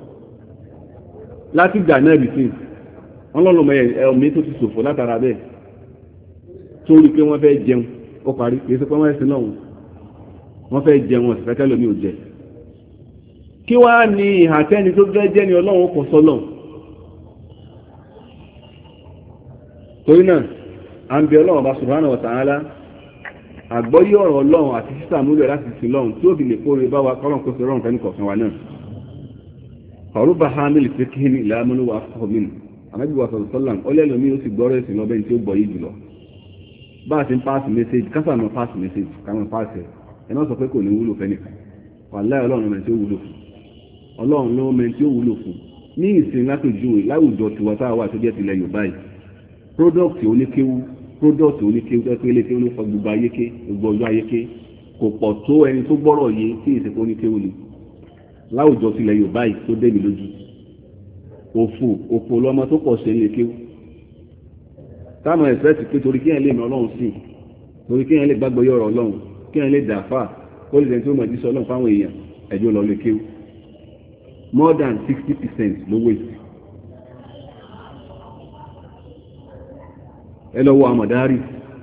láti gbà náà bì sí wọ́n lọ́lọ́mọ ẹ̀mí tó ti ṣòfò látara bẹ́ẹ̀ tó rí pé wọ́n fẹ́ jẹun ó parí kìí sí pé wọ́n ẹ̀sìn náà wọ́n fẹ́ jẹun ọ̀sẹ̀ fẹ́kẹ́ lómi ò jẹ kí wá ní ìhàtẹ́ni tó fẹ́ jẹ́ ni ọlọ́run kò sọ́lọ̀ torí náà à ń bẹ ọlọ́run bá subhanahu wa ta'ala àgbọ́yé ọ̀rọ̀ ọlọ́run àti sísàmúlò láti sin lọ́run tí ó fi lè kóre bá wa kọ́lọ́n kó sọ rọrùn fẹ́ni kọ̀ọ̀kan wa náà ọ̀rúbà hamil fikihin ìlàmúlò wa fọ́ọ̀mìn ànábì wa sọ̀rọ̀ sọ́làm ó lẹ́nu mi ó sì gbọ́rọ̀ ẹ̀sìn lọ́bẹ̀ tí ó gbọ́ yìí jùlọ bá a ti ń pass message kásà mọ́ pass message káwọn pass ẹ̀ ẹ̀ náà sọ pé kò ní wúlò fẹ́nìkan wàláhì ọlọ́run mẹ́rin tí ó wúlò fún ọlọ́run ló mẹ́rin tí ó wúlò fún ní ìsìn lápèjúwe láwùjọ tiwa tá a wà tó jẹ́ tilẹ̀ Yorùbá yìí product oníkéwú product oníkéwú tó pé lékéwú ló fọ gbogbo ayéké gbogbo ọjọ́ ayéké kò pọ̀ tó ẹni tó gbọ́rọ̀ yé tí ìsìnkú oníkéwú ni láwùjọ tilẹ̀ Yorùbá yìí tó dé mi lójú òfò òfò lọmọ tó pọ̀ sí lékéwú táwọn ẹ̀fẹ́ ti pé torí kí ẹ̀ lè mọ ọlọ́run sí torí kí ẹ̀ lè gbàgbọ́ yọ̀rọ̀ ọlọ́run kí ẹ̀ lè dàfà kó lè tí ó mọ̀ jísọ ọlọ́run fáwọn èèyàn ẹ̀jọ́ lọ lékéwú more than sixty percent ló waste. ẹ lọ wo àmọ̀dárì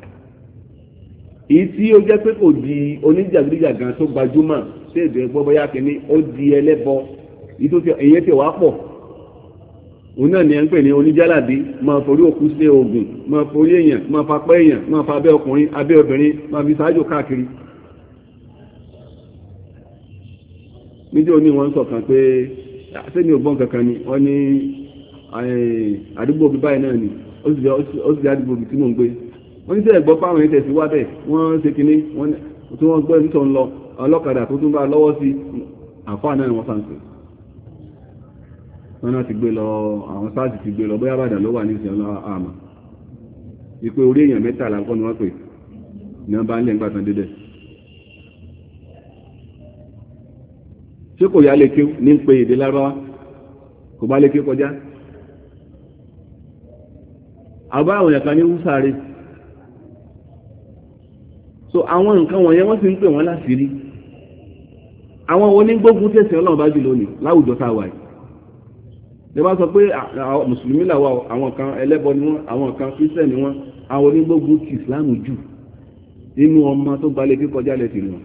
èyí tí ó jẹ́ pé kò di oníjàgídíjàgan tó gbajúmọ̀ sí èdè ẹgbọ́ bóyá kìíní ó di ẹlẹ́bọ èyí tí wàá pọ̀ òun náà ni ẹ ń pè ní oníjàládé máa forí òkú sí oògùn máa forí èèyàn máa fa pẹ́ èèyàn máa fa abẹ́ ọkùnrin abẹ́ obìnrin máa fi ṣáájò káàkiri. níjọ́ ní wọ́n ń sọ̀kan pé sẹ́ni ògbọ́n kankan ni wọ́n ní àdúgbò bí báyìí náà ni ó sì jẹ́ àdúgbò bí tí mò ń gbé wọ́n ní sẹ́yìn gbọ́ fáwọn ẹ̀tẹ̀ sí wábẹ̀ wọ́n ṣe kínní tí wọ́n gbọ́ nítorí lọ ọlọ́kadà tó tún bá lọ́wọ́ sí àfáà náà wọ́n fàǹsẹ̀ wọ́n náà ti gbé lọ àwọn sáàsì ti gbé lọ bóyá bàdàn ló wà ní ìsìn ọlọ́ àmà ìpé orí èèyàn mẹ́tàlá kọ́ ni wọ́n pè ní wọ́n bá ń lẹ́ ńgbà tán dédé ṣé kò yá lékè ní ń pe èdè lárúbáwá kò bá lékè kọjá àbá àwọn èèyàn kan ní wúsàárè so àwọn nǹkan wọ̀nyẹn wọ́n sì ń pè wọ́n láṣìírí àwọn onígbógun tẹ̀sìn ọlọ́run bá jù lónìí láwùjọ tá a wà yìí lè bá sọ pé mùsùlùmí làwà àwọn kan ẹlẹ́bọ ni wọ́n àwọn kan kírísítẹ̀ ni wọ́n àwọn onígbógun ti ìsìláàmù jù nínú ọmọ tó gbalẹ̀ kíkọjá lẹ́sìn wọn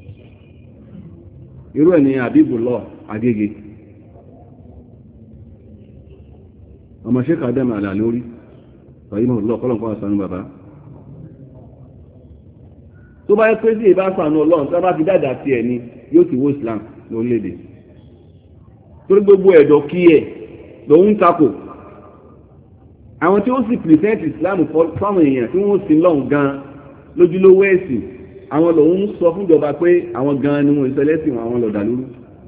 irú ẹ̀ ní Habibullah Agége ọmọ Sheikh Adam Al-Alori ọ̀yìnbó lọ kọ́lọ̀kọ́ àṣánú bàbá tó bá yẹ pé sí ìbá sànú ọlọ́run tó bá fi dáadáa sí ẹ̀ ni yóò ti wó Islam lórílẹ̀-èdè torí gbogbo ẹ̀dọ̀ kí ẹ̀ lòun takò àwọn tí ó sì pìrìsẹ́ǹtì Islam fáwọn èèyàn tí wọ́n sin lọ́hùn gan lójúlówó ẹ̀sìn àwọn lòun sọ fún ìjọba pé àwọn gan ni wọ́n ìṣẹ̀lẹ̀sìn àwọn lọ̀dà lóru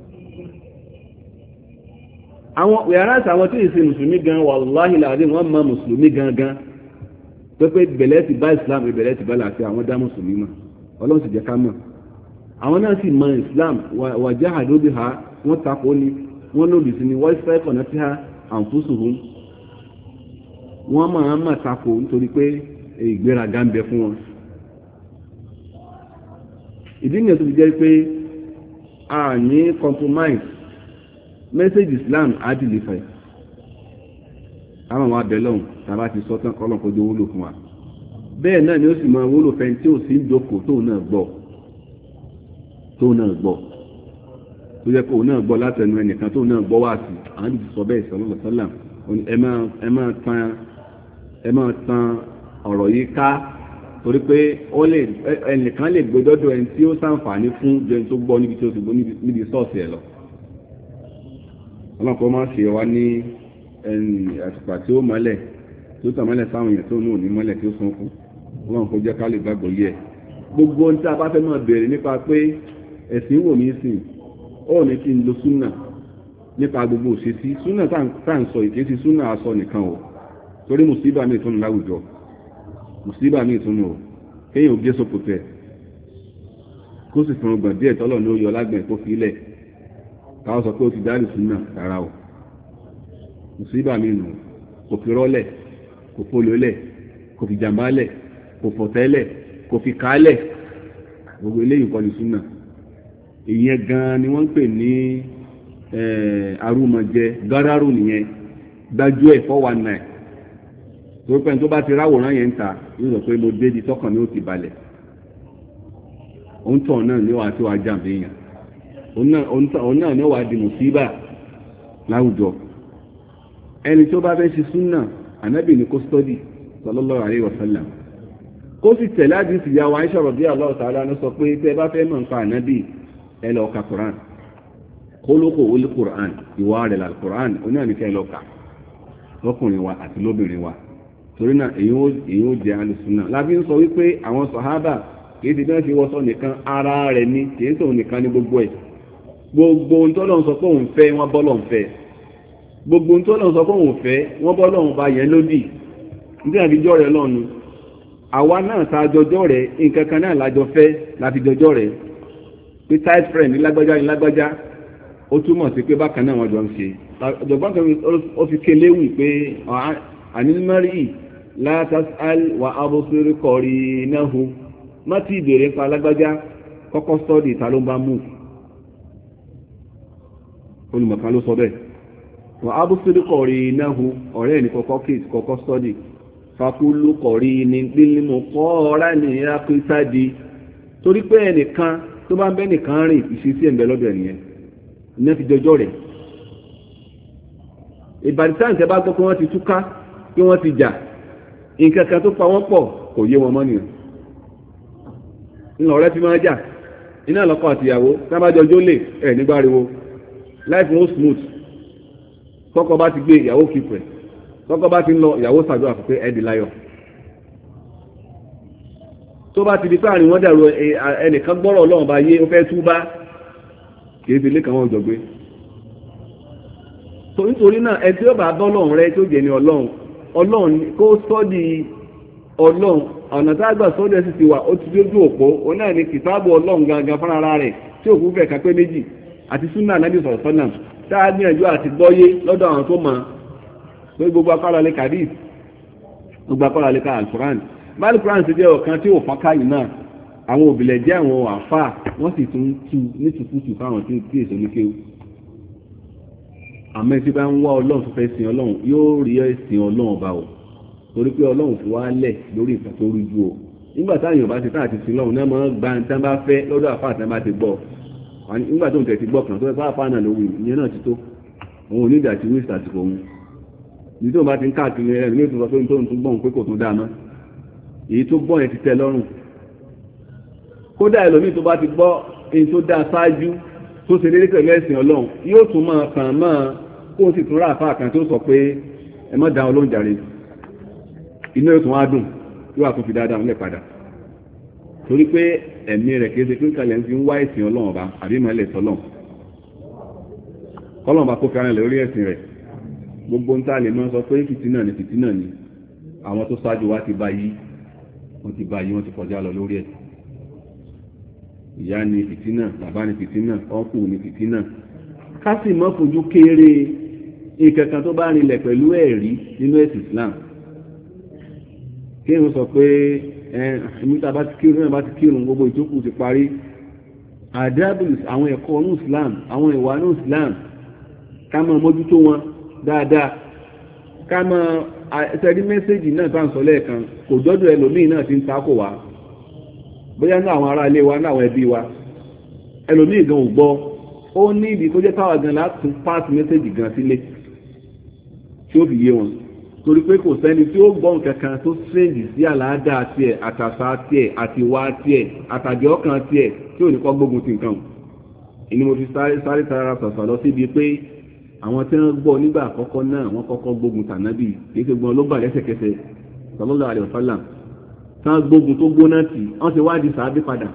àwọn wẹ̀ránṣẹ́ àwọn tí ìṣe mùsùlùmí gan wàláhì láàrin wọ́n mọ mùsùlùmí gangan tó pé bẹ̀lẹ́ ti bá Islam ìbẹ̀lẹ́ ti bá láti àwọn dá mùsùlùmí mọ̀ ọlọ́run sì jẹ́ ká mọ̀ àwọn náà sì mọ Islam wàjá àdóbi ha wọ́n takò ní wọ́n lòdì sí ni wọ́n fẹ́ kọ̀nà tí ha àǹfùsùhùn wọ́n máa ń mà takò nítorí pé ìgbéraga ń bẹ fún wọn ìdí nìyẹn tó fi jẹ́ pé a ní compromise message Islam adìlífẹ̀ àwọn àwọn abẹ́lọ́hùn tàbá ti sọ tán kọ́lọ̀ kójú wúlò fún wa bẹ́ẹ̀ náà ni ó sì máa wúlò fẹ́ tí ó sì ń jókòó tóun náà gbọ́ tóun náà gbọ́ tó jẹ́ kó náà gbọ́ látẹnu ẹnìkan tóun náà gbọ́ wá sí àwọn ìdí sọ bẹ́ẹ̀ sallallahu alaihi wasallam ẹ máa tan ọ̀rọ̀ yìí ká torí pé ẹnìkan lè gbé dọ́dọ̀ ẹni tí ó ṣàǹfààní fún jẹun tó gbọ́ níbi tí ó ti gbọ́ níbi sọ́ọ̀sì ẹ̀ lọ ọlọ́pọ̀ máa ṣe wá ní àtùpà tí ó mọ́lẹ̀ tí ó tàn mọ́lẹ̀ sáwọn èèyàn tó náà ní mọ́lẹ̀ tí ó sán fún wọn kò jẹ́ ká lè gbàgbọ́ yẹ gbogbo ohun tí a bá fẹ́ máa bèèrè nípa pé ẹ̀sìn wò mí sìn ó ní kí n lo súnà nípa gbogbo òṣèṣí súnà tá à ń sọ ìkéṣí súnà aṣọ nìkan o torí mùsíbà mi ìtúnu láwùjọ mùsíbà mi ìtúnu o kéèyàn gé sókòtò ẹ̀ kó sì fún ọgbọ̀n díẹ̀ tọ́lọ̀ ní ó yọ lágbẹ̀ẹ́ kó fi ilẹ̀ káwọ́ sọ pé ó ti dárí súnà rárá o mùsíbà mi nù kò fi rọ́lẹ̀ kò fólólẹ̀ kò fi jàmbálẹ̀ kò fọ̀tẹ́lẹ̀ kò fi kálẹ̀ gbogbo eléyìí kọ́ ni súnà ìyẹn gan ni wọ́n ń pè ní arúmọjẹ gárárù nìyẹn gbájú ẹ̀ four one nine tó pẹ́ tó bá ti ráwòrán yẹn ń ta yóò sọ pé mo dé di tọkàn ní ó ti balẹ̀ òun tọ̀ náà ní wàá tí wàá jàǹbé yàn òun náà ní wàá di mùsíbà láwùjọ ẹni tó bá fẹ́ ṣe súnà ànábì ní kó stọ́dì sallallahu alaihi wasallam kó sì tẹ̀lé àdìsí ìyá wa Aisha radiyallahu ta'ala ní sọ pé tẹ́ bá fẹ́ mọ̀ nípa ànábì ẹ lọ ka Quran kólókò olú Quran ìwà rẹ̀ là Quran oní àníkẹ́ lọ kà lọ́kùnrin wa àti lóbìnrin wa torí náà èyí ó jẹ́ alùsùnà lábí ń sọ wípé àwọn sàhábà kìí ti bẹ́ẹ̀ fi wọ́sọ nìkan ara rẹ̀ ní kìí sọ nìkan ní gbogbo ẹ̀ gbogbo ohun tó lọ́n sọ pé òun fẹ́ wọ́n bọ́lọ̀ ń fẹ́ gbogbo ohun tó lọ́n sọ pé òun fẹ́ wọ́n bọ́lọ̀ ń bá yẹn lódì ní àfijọ́ rẹ̀ lọ́nu àwa náà ta jọjọ́ rẹ̀ nǹkan kan náà lájọ fẹ́ láti jọjọ́ rẹ̀ pé tight friend ní lágbájá ní lágbájá ó túmọ̀ sí pé bákan náà wọ́n jọ ń ṣe ọ̀jọ̀gbọ́n kan ó fi kéléwì pé ànímọ́rí látàsál wà abúsírí kọ̀rí náà hù má tí ìbèrè pa lágbájá kọ́kọ́ sọ́dì ta ló bá mú olùmọ̀kan ló sọ bẹ́ẹ̀ wà abúsírí kọ̀rí náà hù ọ̀rẹ́ ní kọ́kọ́ kéèsì kọ́kọ́ sọ́dì fakúlù kọ̀rí ní gbílímù kọ́ ọ̀rá ní akísádi torí pé ẹnìkan tó bá ń bẹ́ nìkan rìn ìṣesí ẹ̀ǹbẹ̀ lọ́dọ̀ ẹ̀nìyẹn ní fi jọjọ́ rẹ̀ ìbàdìsáǹ tẹ́ bá gbọ́ pé wọ́n ti túká pé wọ́n ti jà nǹkan kan tó pa wọ́n pọ̀ kò yé wọn mọ́ nìyẹn ńlọ rẹ fi máa jà iná lọ́kọ àtìyàwó sábàjọjọ́ lè ẹ̀ nígbàriwo life wọn smooth tọkọ bá ti gbé ìyàwó kíkọ ẹ̀ tọkọ bá ti ń lọ ìyàwó sàdó àfẹ́fẹ́ ẹ̀dì láyọ̀ tó bá ti di páàrin wọ́n dàrú ẹnìkan gbọ́rọ̀ ọlọ́run bá yé ó fẹ́ túbá kìí fi lékan wọn jọgbé so nítorí náà ẹ tí ó bá bọ́lọ́run rẹ tó jẹ́ ní ọlọ́run ọlọ́run kó sọ́dí ọlọ́run ọ̀nà tá a gbà sọ́dí ẹ̀sì ti wà ó ti dójú òpó òun náà ní kìtàbù ọlọ́run gangan fúnra ara rẹ̀ tí òkú fẹ̀ kápẹ́ méjì àti súnà nábì sọ̀rọ̀ sọ́nà tá a gbìyànjú àti gbọ́yé lọ́dọ̀ àwọn tó mọ̀ pé gbogbo akọ́lá lè kàdís gbogbo akọ́lá lè ka alukuran báyìí alukuran ti jẹ́ ọ̀kan tí ò fọ́n káyìí náà àwọn òbílẹ̀ jẹ́ àwọn àfà wọ́n sì tún tú nítùkútù fáwọn tí tí èso ní kéwù àmọ́ tí bá ń wá ọlọ́run tó fẹ́ sin ọlọ́run yóò rí ẹ̀sìn ọlọ́run bá o torí pé ọlọ́run fún wa lẹ̀ lórí ìfẹ́ tó rújú o nígbà táwọn èèyàn bá ti táà ti sin ọlọ́run náà máa ń gba nǹkan bá fẹ́ lọ́dọ̀ àfà àti bá ti gbọ́ nígbà tó ń tẹ̀ ti gbọ́ kan tó fẹ́ fáfá náà lówó ìyẹn náà ti tó òun ò ní ìdà tí wíṣà ti fòun ní tó bá ti ń káàkiri ẹ̀rù ní ìtúnṣọ pé tó ń tún gbọ́n pé kò tún dáa mọ́ èyí tó gbọ́ yẹn ti tẹ́ lọ́rùn kódà ẹlòmíì tó bá ti gbọ́ èyí tó dáa ṣáájú tó ṣe déédéé pẹ̀lú ẹ̀sìn ọlọ́run yóò tún máa kàn máa kó o sì tún rà àfáà kan tó sọ pé ẹ má dáhùn olóhùn jàre inú yóò tún wá dùn yóò àtún fi dáadáa ńlẹ̀ padà torí pé ẹ̀mí rẹ̀ kìí ṣe pé kalẹ̀ ń fi ń wá ẹ̀sìn ọlọ́run ọba àbí ìmọ̀lẹ̀ tọ́lọ̀ kọ́lọ́run bá kó fi arìnlẹ̀ lórí ẹ̀sìn rẹ̀ gbogbo ń tà lè máa sọ pé fìtínà ni fìtínà ni àwọn tó ṣáájú wa ti bá yí wọ́n ti bá yí wọ́n ti kọjá lọ lórí ẹ̀ ìyá ni fìtínà bàbá ni fìtínà ọkù ni fìtínà ká sì mọ́ fojú kéré ìkẹ̀kan tó bá rinlẹ̀ pẹ̀lú ẹ̀rí nínú ẹ̀sìn Islam kí n sọ pé ẹ̀mítà bá ti kírun bá ti kírun gbogbo ìtókù ti parí adabus àwọn ẹ̀kọ́ ní Islam àwọn ìwà ní Islam ká máa mójútó wọn dáadáa ká máa ẹsẹ̀rí mẹ́sẹ́jì náà bá ń sọ lẹ́ẹ̀kan kò dọ́dọ̀ ẹlòmíì náà ti ń takò wá bóyá ní àwọn ará ilé wa ní àwọn ẹbí wa ẹlòmíì gan ò gbọ́ ó ní ibi kó jẹ́ káwà gan láti pass mẹ́sẹ́jì gan sílé tí ó fi yé wọn torí pé kò sẹ́ni tí ó gbọ́ nǹkan kan tó strange sí àlàáda tiẹ̀ àtàṣà tiẹ̀ àtiwá tiẹ̀ àtàdé ọkàn tiẹ̀ tí ò ní kọ́ gbógun ti nǹkan ìní mo fi sáré sáré sára sọ̀sọ̀ lọ síbi pé àwọn tí wọ́n gbọ́ nígbà àkọ́kọ́ náà wọ́n kọ́kọ́ gbógun tànábì kìí ṣe gbọ́n ló bà lẹ́sẹ̀kẹsẹ̀ sallallahu alaihi wasallam tán gbógun tó gbóná tì wọ́n ti wá di sàábí padà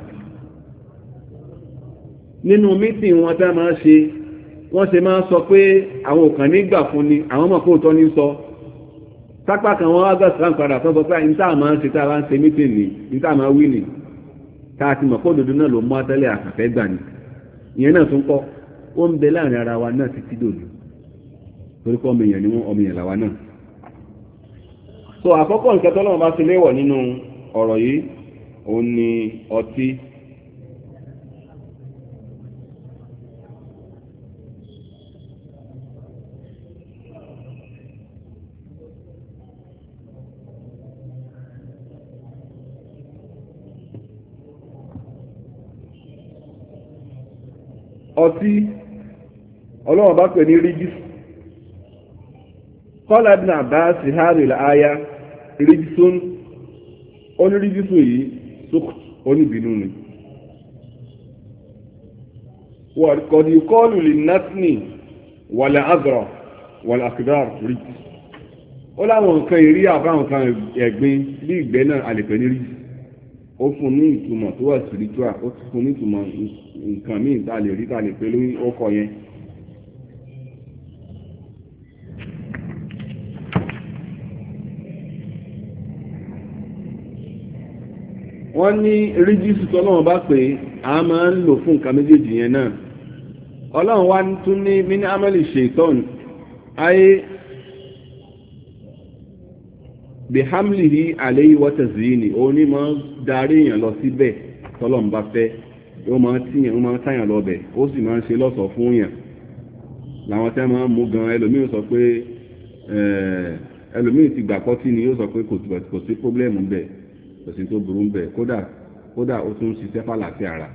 nínú mítìn wọn tá máa ṣe wọ́n ṣe máa sọ pé àwọn òkàn nígbà fún ni àwọn ọmọ kóòtọ́ ní sọ sápá kan wọ́n wá gbà sàn padà tó sọ pé níta máa ń ṣe tá a bá ń ṣe mítìn ní níta máa wí ni tá a ti mọ̀ kó òdodo náà ló mú atẹ́lẹ̀ àkàfẹ́ gbà ní ìyẹn náà tún kọ́ ó ń bẹ láàrin ara wa náà títí dòdò torí pé ọmọ èèyàn ni wọ́n ọmọ èèyàn làwa náà. so àkọ́kọ́ nǹkan tó lọ́wọ́ bá ti léwọ̀ nínú ọ̀rọ̀ yìí òun ni ọtí. ọtí ọlọ́wọ́ bá pè ní rígis kọ́lá ibn Abbas hàrí l'áyá ríjísún oníríjísún yìí oníbínú ni kọ̀dí kọlù lè nátìní wàlẹ̀ àgbà wàlẹ̀ àkìdár ríjì ó láwọn nǹkan ìrí àbáwọn nǹkan ẹ̀gbin bí ìgbẹ́ náà àlèpẹ̀ ní ríjì ó fún ní ìtumọ̀ tó wà spiritual ó fún ní ìtumọ̀ nǹkan míì tá a lè rí tá a lè pè lórí ọkọ̀ yẹn. wọ́n ní ríjísù tọ́lọ́wọ́n bá pé a máa ń lò fún nǹkan méjèèjì yẹn náà ọlọ́run wá tún ní mini amẹ́lì ṣètọ́n ayé bihamlihi alayhi wa tazini òun ní máa ń darí èèyàn lọ síbẹ̀ tọ́lọ́run bá fẹ́ ó máa ń tíyàn ó máa ń táyàn lọ bẹ̀ ó sì máa ń ṣe lọ́sọ̀ọ́ fún yàn làwọn tẹ́ máa ń mú gan ẹlòmíì sọ pé ẹlòmíì ti gbà pọ́tì ni yóò sọ pé kò sí pọ́blẹ́mù bẹ́ẹ̀ kò sí tó burú bẹ́ẹ̀ kódà kódà ó tún ṣiṣẹ́ fàlàfíà ara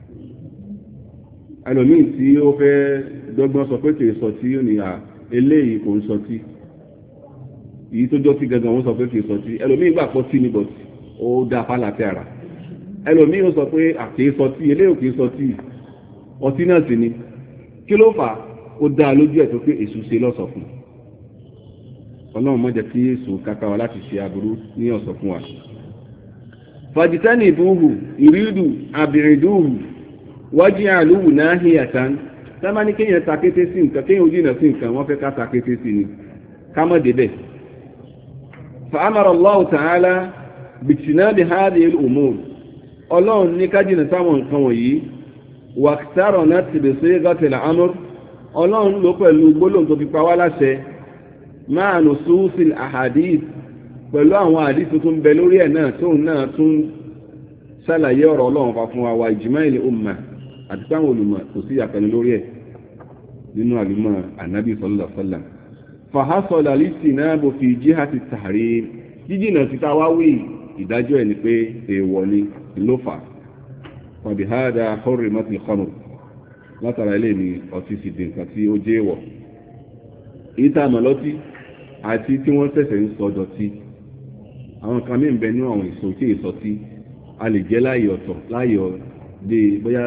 ẹlòmíì tí ó fẹ́ dọ́gbọ́n sọ pé kìí sọ tí ó ní à eléyìí kò ń sọ tí èyí tó jọ tí gangan wọ́n sọ pé kìí sọ tí ẹlòmíì gbà pọ́ tí ní bọ̀tì ó dá fàlàfíà ara ẹlòmíì ó sọ pé àkìí sọ tí eléyìí kìí sọ tí ọtí náà sì ni kí ló fà ó dá lójú ẹ̀ tó pé èṣù ṣe lọ́sọ̀ fún ọlọ́run má jẹ́ kí èṣù kápá wa láti ṣe aburú ní ọ̀sọ̀ fún wa fàjítánì ìbúhù ìrídù àbìrìdúhù wájí àlúwù náà hí àtàn sábà ní kéèyàn takété sí nǹkan kéèyàn ojú ìnà sí nǹkan wọ́n fẹ́ ká takété sí ni ká mọ́ débẹ̀. fa'amara Allahu ta'ala bìtìnáàdì hadhihi al-umur ọlọ́run ní kájìnà sáwọn nǹkan wọ̀nyí wàkítàrọ̀ náà ti bè sí gọ́tẹ̀lá amúr ọlọ́run ló pẹ̀lú gbólóhùn tó fi pa wá láṣẹ máa nù súúsìl àhàdíìs pẹ̀lú àwọn àdíìs tó ń bẹ lórí ẹ̀ náà tóun náà tún ṣàlàyé ọ̀rọ̀ ọlọ́run fa fún wa wa ijma'il umma àti táwọn olùmọ̀ kò sí àpẹnu lórí ẹ̀ nínú àlùmọ̀ ànábì sallallahu alaihi wasallam fàhásọ̀lá lìsì náà bò fi jihati tahrim jíjìnà sí táwa wí ìdájọ́ ẹ̀ ni pé èèwọ̀ ni ìlófà wàbí hádà hurrimatil khamr látara ilé ni ọtí sì di nǹkan tí ó jẹ́ èèwọ̀ ìta àmọ̀lọ́tí àti tí wọ́n ṣẹ̀ṣẹ̀ ń sọ dọ̀tí àwọn kan mí ń bẹ ní àwọn èso tí èso tí a lè jẹ́ láyé ọ̀tọ̀ láyé dé bóyá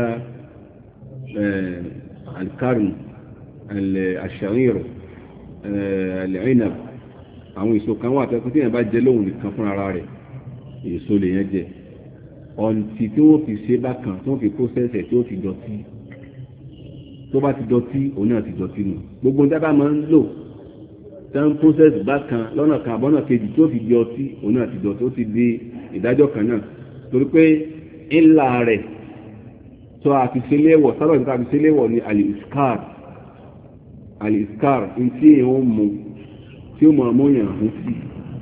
alkarm al-asha'ir al-inab àwọn èso kan wà tẹ́kọ́ tí yẹn bá jẹ lóhun nìkan fún ara rẹ̀ èso lè yẹn jẹ ọ̀ntì tí wọ́n fi ṣe bákan tí wọ́n fi kó sẹ́sẹ̀ tí ó fi dọ̀tí tó bá ti dọ̀tí òun náà ti dọ̀tí nù gbogbo dábà máa ń lò tán process bákan lọ́nà kan àbọ́nà kejì tí ó fi di ọtí òun náà ti dọ̀tí ó ti di ìdájọ́ kan náà torí pé ńlá rẹ̀ tó àfiṣeléwọ̀ sábà tí àfiṣeléwọ̀ ni al-iskar al-iskar ní tí èèyàn mú tí ó mọ̀ ọmọyàn ọ̀hún sí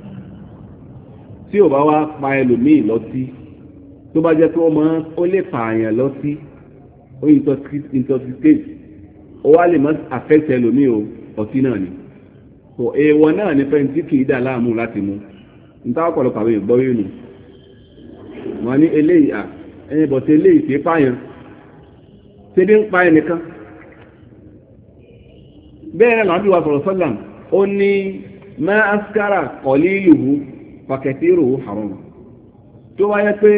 tí ò bá wá pa ẹlòmíì lọ́tí tó bá jẹ́ pé ó lè pààyàn lọ́tí ó intoxicate ó wá lè má affect ẹlòmíì o ọtí náà ni so èèwọ̀ náà ní fẹ́ni tí kìí dà láàmú láti mú níta ọ̀pọ̀lọpọ̀ àwọn ìgbọ́ yìí nù wọ́n ní eléyìí à ẹni bọ̀ sí eléyìí tí pààyàn tí bí ń pa ẹnìkan bẹ́ẹ̀ náà làwọn bí wà sọ̀rọ̀ sọ́làm ó ní má askara qaliluhu fa kathiruhu haram tó wáyé pé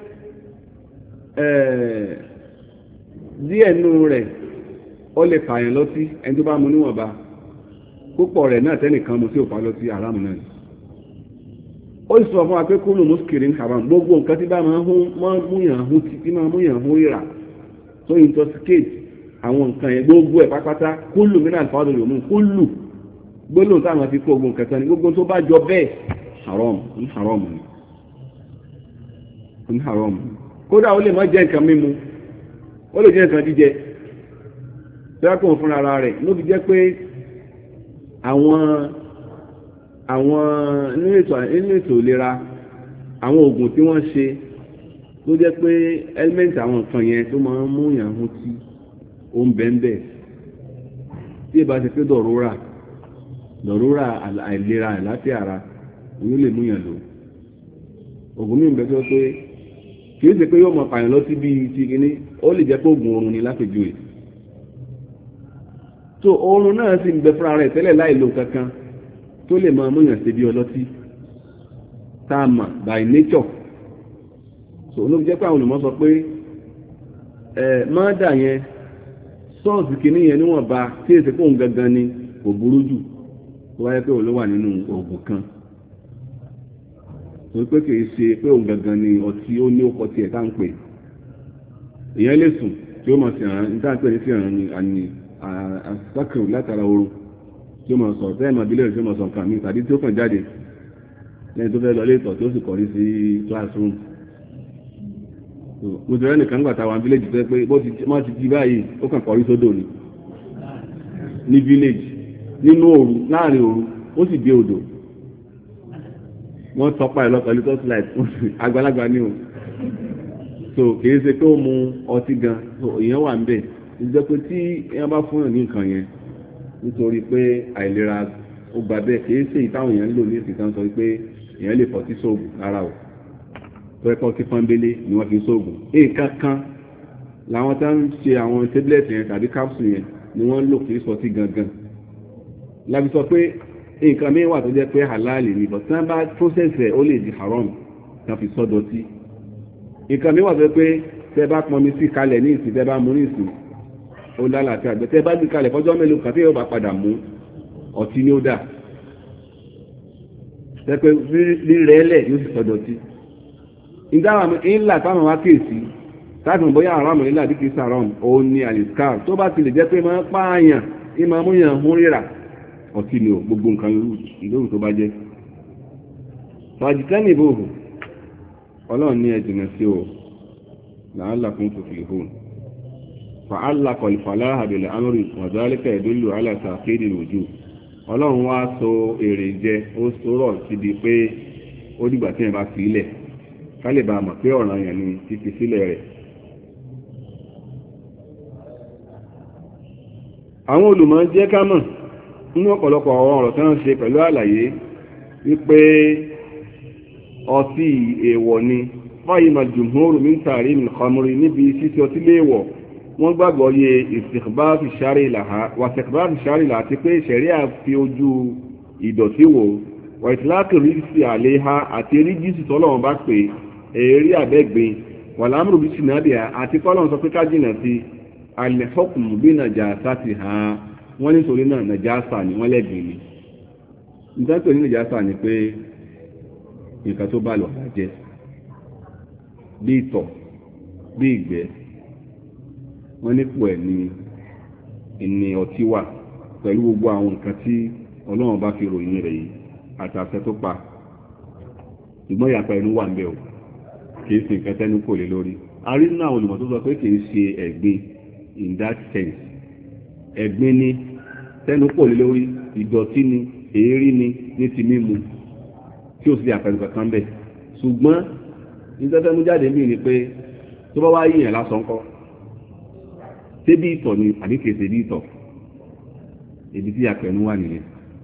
díẹ̀ nù rẹ̀ ó lè pààyàn lọ́tí ẹni tó bá mu níwọ̀nba púpọ̀ rẹ̀ náà tẹ́nìkan mu sí òpá lọ́tí àrámù náà ó sì sọ fún wa pé kúlù muskirin haram gbogbo nǹkan tí bá máa múyàn hún tí máa múyàn hún rírà tó intoxicate àwọn nǹkan yẹn gbogbo ẹ̀ pápátá kúlù mìíràn fàádùn lòmù kúlù gbólóhùn táwọn fi kó ogun kẹta ni gbogbo tó bá jọ bẹ́ẹ̀ haram ní haram ni ní haram kódà ó lè má jẹ́ nǹkan mímu ó lè jẹ́ nǹkan jíjẹ tẹ́kùn fún ara rẹ̀ ló fi jẹ́ pé àwọn àwọn nínú ètò ìlera àwọn oògùn tí wọ́n ṣe tó jẹ́ pé element àwọn nǹkan yẹn tó máa ń mú yàn hún tí ó ń bẹ́ẹ̀ tí ìbá ṣe pé dọ̀rúrà dọ̀rúrà àìlera àìláfíà ara òun lè mú yàn lò oògùn mí bẹ́ẹ̀ tó pé kì í ṣe pé yóò mọ pààyàn lọ sí bíi ti kíní ó lè jẹ́ pé oògùn oorun ni lápèjú ẹ̀ tó oorun náà sì ń bẹ fúnra rẹ̀ tẹ́lẹ̀ láì lo kankan tó lè máa múyàn ṣe bí ọlọ́tí táàmà by nature so ló jẹ́ pé àwọn olùmọ̀ sọ pé ẹ̀ mọ́dà yẹn sọ́ọ̀sì kìíní yẹn níwọ̀n bá tí èsì pé òun gangan ni kò burú jù tó wáyé pé òun ló wà nínú oògùn kan torí pé kìí ṣe pé òun gangan ni ọtí ó ní ọkọ̀ tiẹ̀ tá ń pè èèyàn lè sùn tí ó mọ̀ sí àrán níta ń pè ní sí àrán ni àní àsákìrì látara oorun tí ó mọ̀ sọ tẹ́ẹ̀ mọ̀ bílẹ̀ tí ó mọ̀ sọ nǹkan mi tàbí tí ó kàn jáde lẹ́yìn tó fẹ́ lọ léètọ̀ tí ó sì kọrí sí classroom mo ti rẹ́ nìkan gbà táwọn village fẹ́ pé bó ti má ti di báyìí ó kàn kọrí sódò ni ní village nínú òru láàrin òru ó sì dé odò wọ́n tọpa ẹ̀ lọ pẹ̀lú torchlight àgbàlagbà ní o so kìí ṣe pé ó mu ọtí gan so èèyàn wà ń bẹ̀ ìjọ pé tí èèyàn bá fún yàn ní nǹkan yẹn nítorí pé àìlera ó gbà bẹ́ẹ̀ kìí ṣe ìtàwọn èèyàn ń lò ní ìsìnkán sọ pé èèyàn lè fọtí sóògùn rárá o tó ẹ̀kọ́ tí pọ́nbélé ni wọ́n fi sóògùn nǹkan kan làwọn tá ń ṣe àwọn tablet yẹn tàbí capsule yẹn ni wọ́n lò kìí sọtí gangan láti sọ pé nǹkan mìíràn wà tó jẹ́ pé halali ni but tí wọ́n bá process ẹ̀ ó lè di haram kan fi sọ́dọ̀tí nǹkan mìíràn wà tó jẹ́ pé tẹ́ bá pọnmi sí kalẹ̀ ní ìsìn tẹ́ bá mú ní ìsìn ó lálàáfíà àgbẹ̀ tẹ́ bá gbé kalẹ̀ fọ́jọ́ mélòó kan tí yóò bá padà mú ọtí ni ó dà tẹ́ pé rírẹ̀ ẹlẹ̀ yóò sì sọ́dọ̀tí ìdáwà ńlá táwọn wá kéèsì táàtùn bóyá àrámù nílà díkì sàrọ̀m òun ni àlìskáà tó bá ti lè jẹ́ pé máa pààyàn ní máa múyàn hún ríra ọtí ni ò gbogbo nǹkan ìlú tó bá jẹ́ fàjítẹ́nì bòhù ọlọ́run ní ẹjìnà sí o làálà fún tòfìlìhùn fa'álà kọlìfàlá àbẹ̀lẹ̀ amúrì wàzálẹ́kẹ̀ ìdúlù alàtà kéde lòjú ọlọ́run wá so èrè jẹ ó sọ̀rọ̀ síbi pé ó dìgbà tí ẹ bá fi ilẹ̀ ká lè bá mọ̀ pé ọ̀ràn yẹn ni fífi sílẹ̀ rẹ̀. àwọn olùmọ̀ jẹ́ ká mọ̀ nínú ọ̀pọ̀lọpọ̀ àwọn ọ̀rọ̀ tí wọ́n ṣe pẹ̀lú àlàyé wípé ọtí èèwọ̀ ni fáyìmọ̀ jùmúrù min tahrim al-khamri níbi ṣíṣe ọtí léèwọ̀ wọ́n gbàgbọ́ yé istikhbaf ash-shari' laha wa istikhbaf ash-shari' laha àti pé ṣẹ̀ríà fi ojú ìdọ̀tí wò wa itlaq rígísì àléhà àti rígísì tọ́lọ́wọ́n bá pè èrí àbẹ́gbin wal amru bis-sinabiha àti kọ́lọ́wọ́n sọ pé ká jìnà sí al-hukmu bi najasatiha wọ́n nítorí náà nàjásà ni wọ́n lẹ́gbìn ni ìdájọ́ ní nàjásà ni pé nǹkan tó bá lọ jẹ́ bí ìtọ̀ bí ìgbẹ́ wọ́n nípò ẹ̀ ní ìní ọtí wà pẹ̀lú gbogbo àwọn nǹkan tí ọlọ́run bá fi ròyìn rẹ̀ yìí àtàṣẹ tó pa ṣùgbọ́n ìyàpá ẹnu wà ń bẹ̀ o kìí ṣe nǹkan tẹ́nu kò lè lórí a rí nínú àwọn olùmọ̀ tó sọ pé kìí ṣe ẹ̀gbin in that sense ẹ̀gbin ni tẹ́nu pò lé lórí ìdọ̀tí ni èérí ni ní ti mímu tí ó sì di àpẹẹrẹ kankan bẹ̀ ṣùgbọ́n ìtẹ́tẹ́mú jáde bí ni pé tó bá wá yíyàn lásán kọ́ ṣé bí ìtọ̀ ni àbí kìí ṣe bí ìtọ̀ ibi tí àpẹẹrẹ wà nìyẹn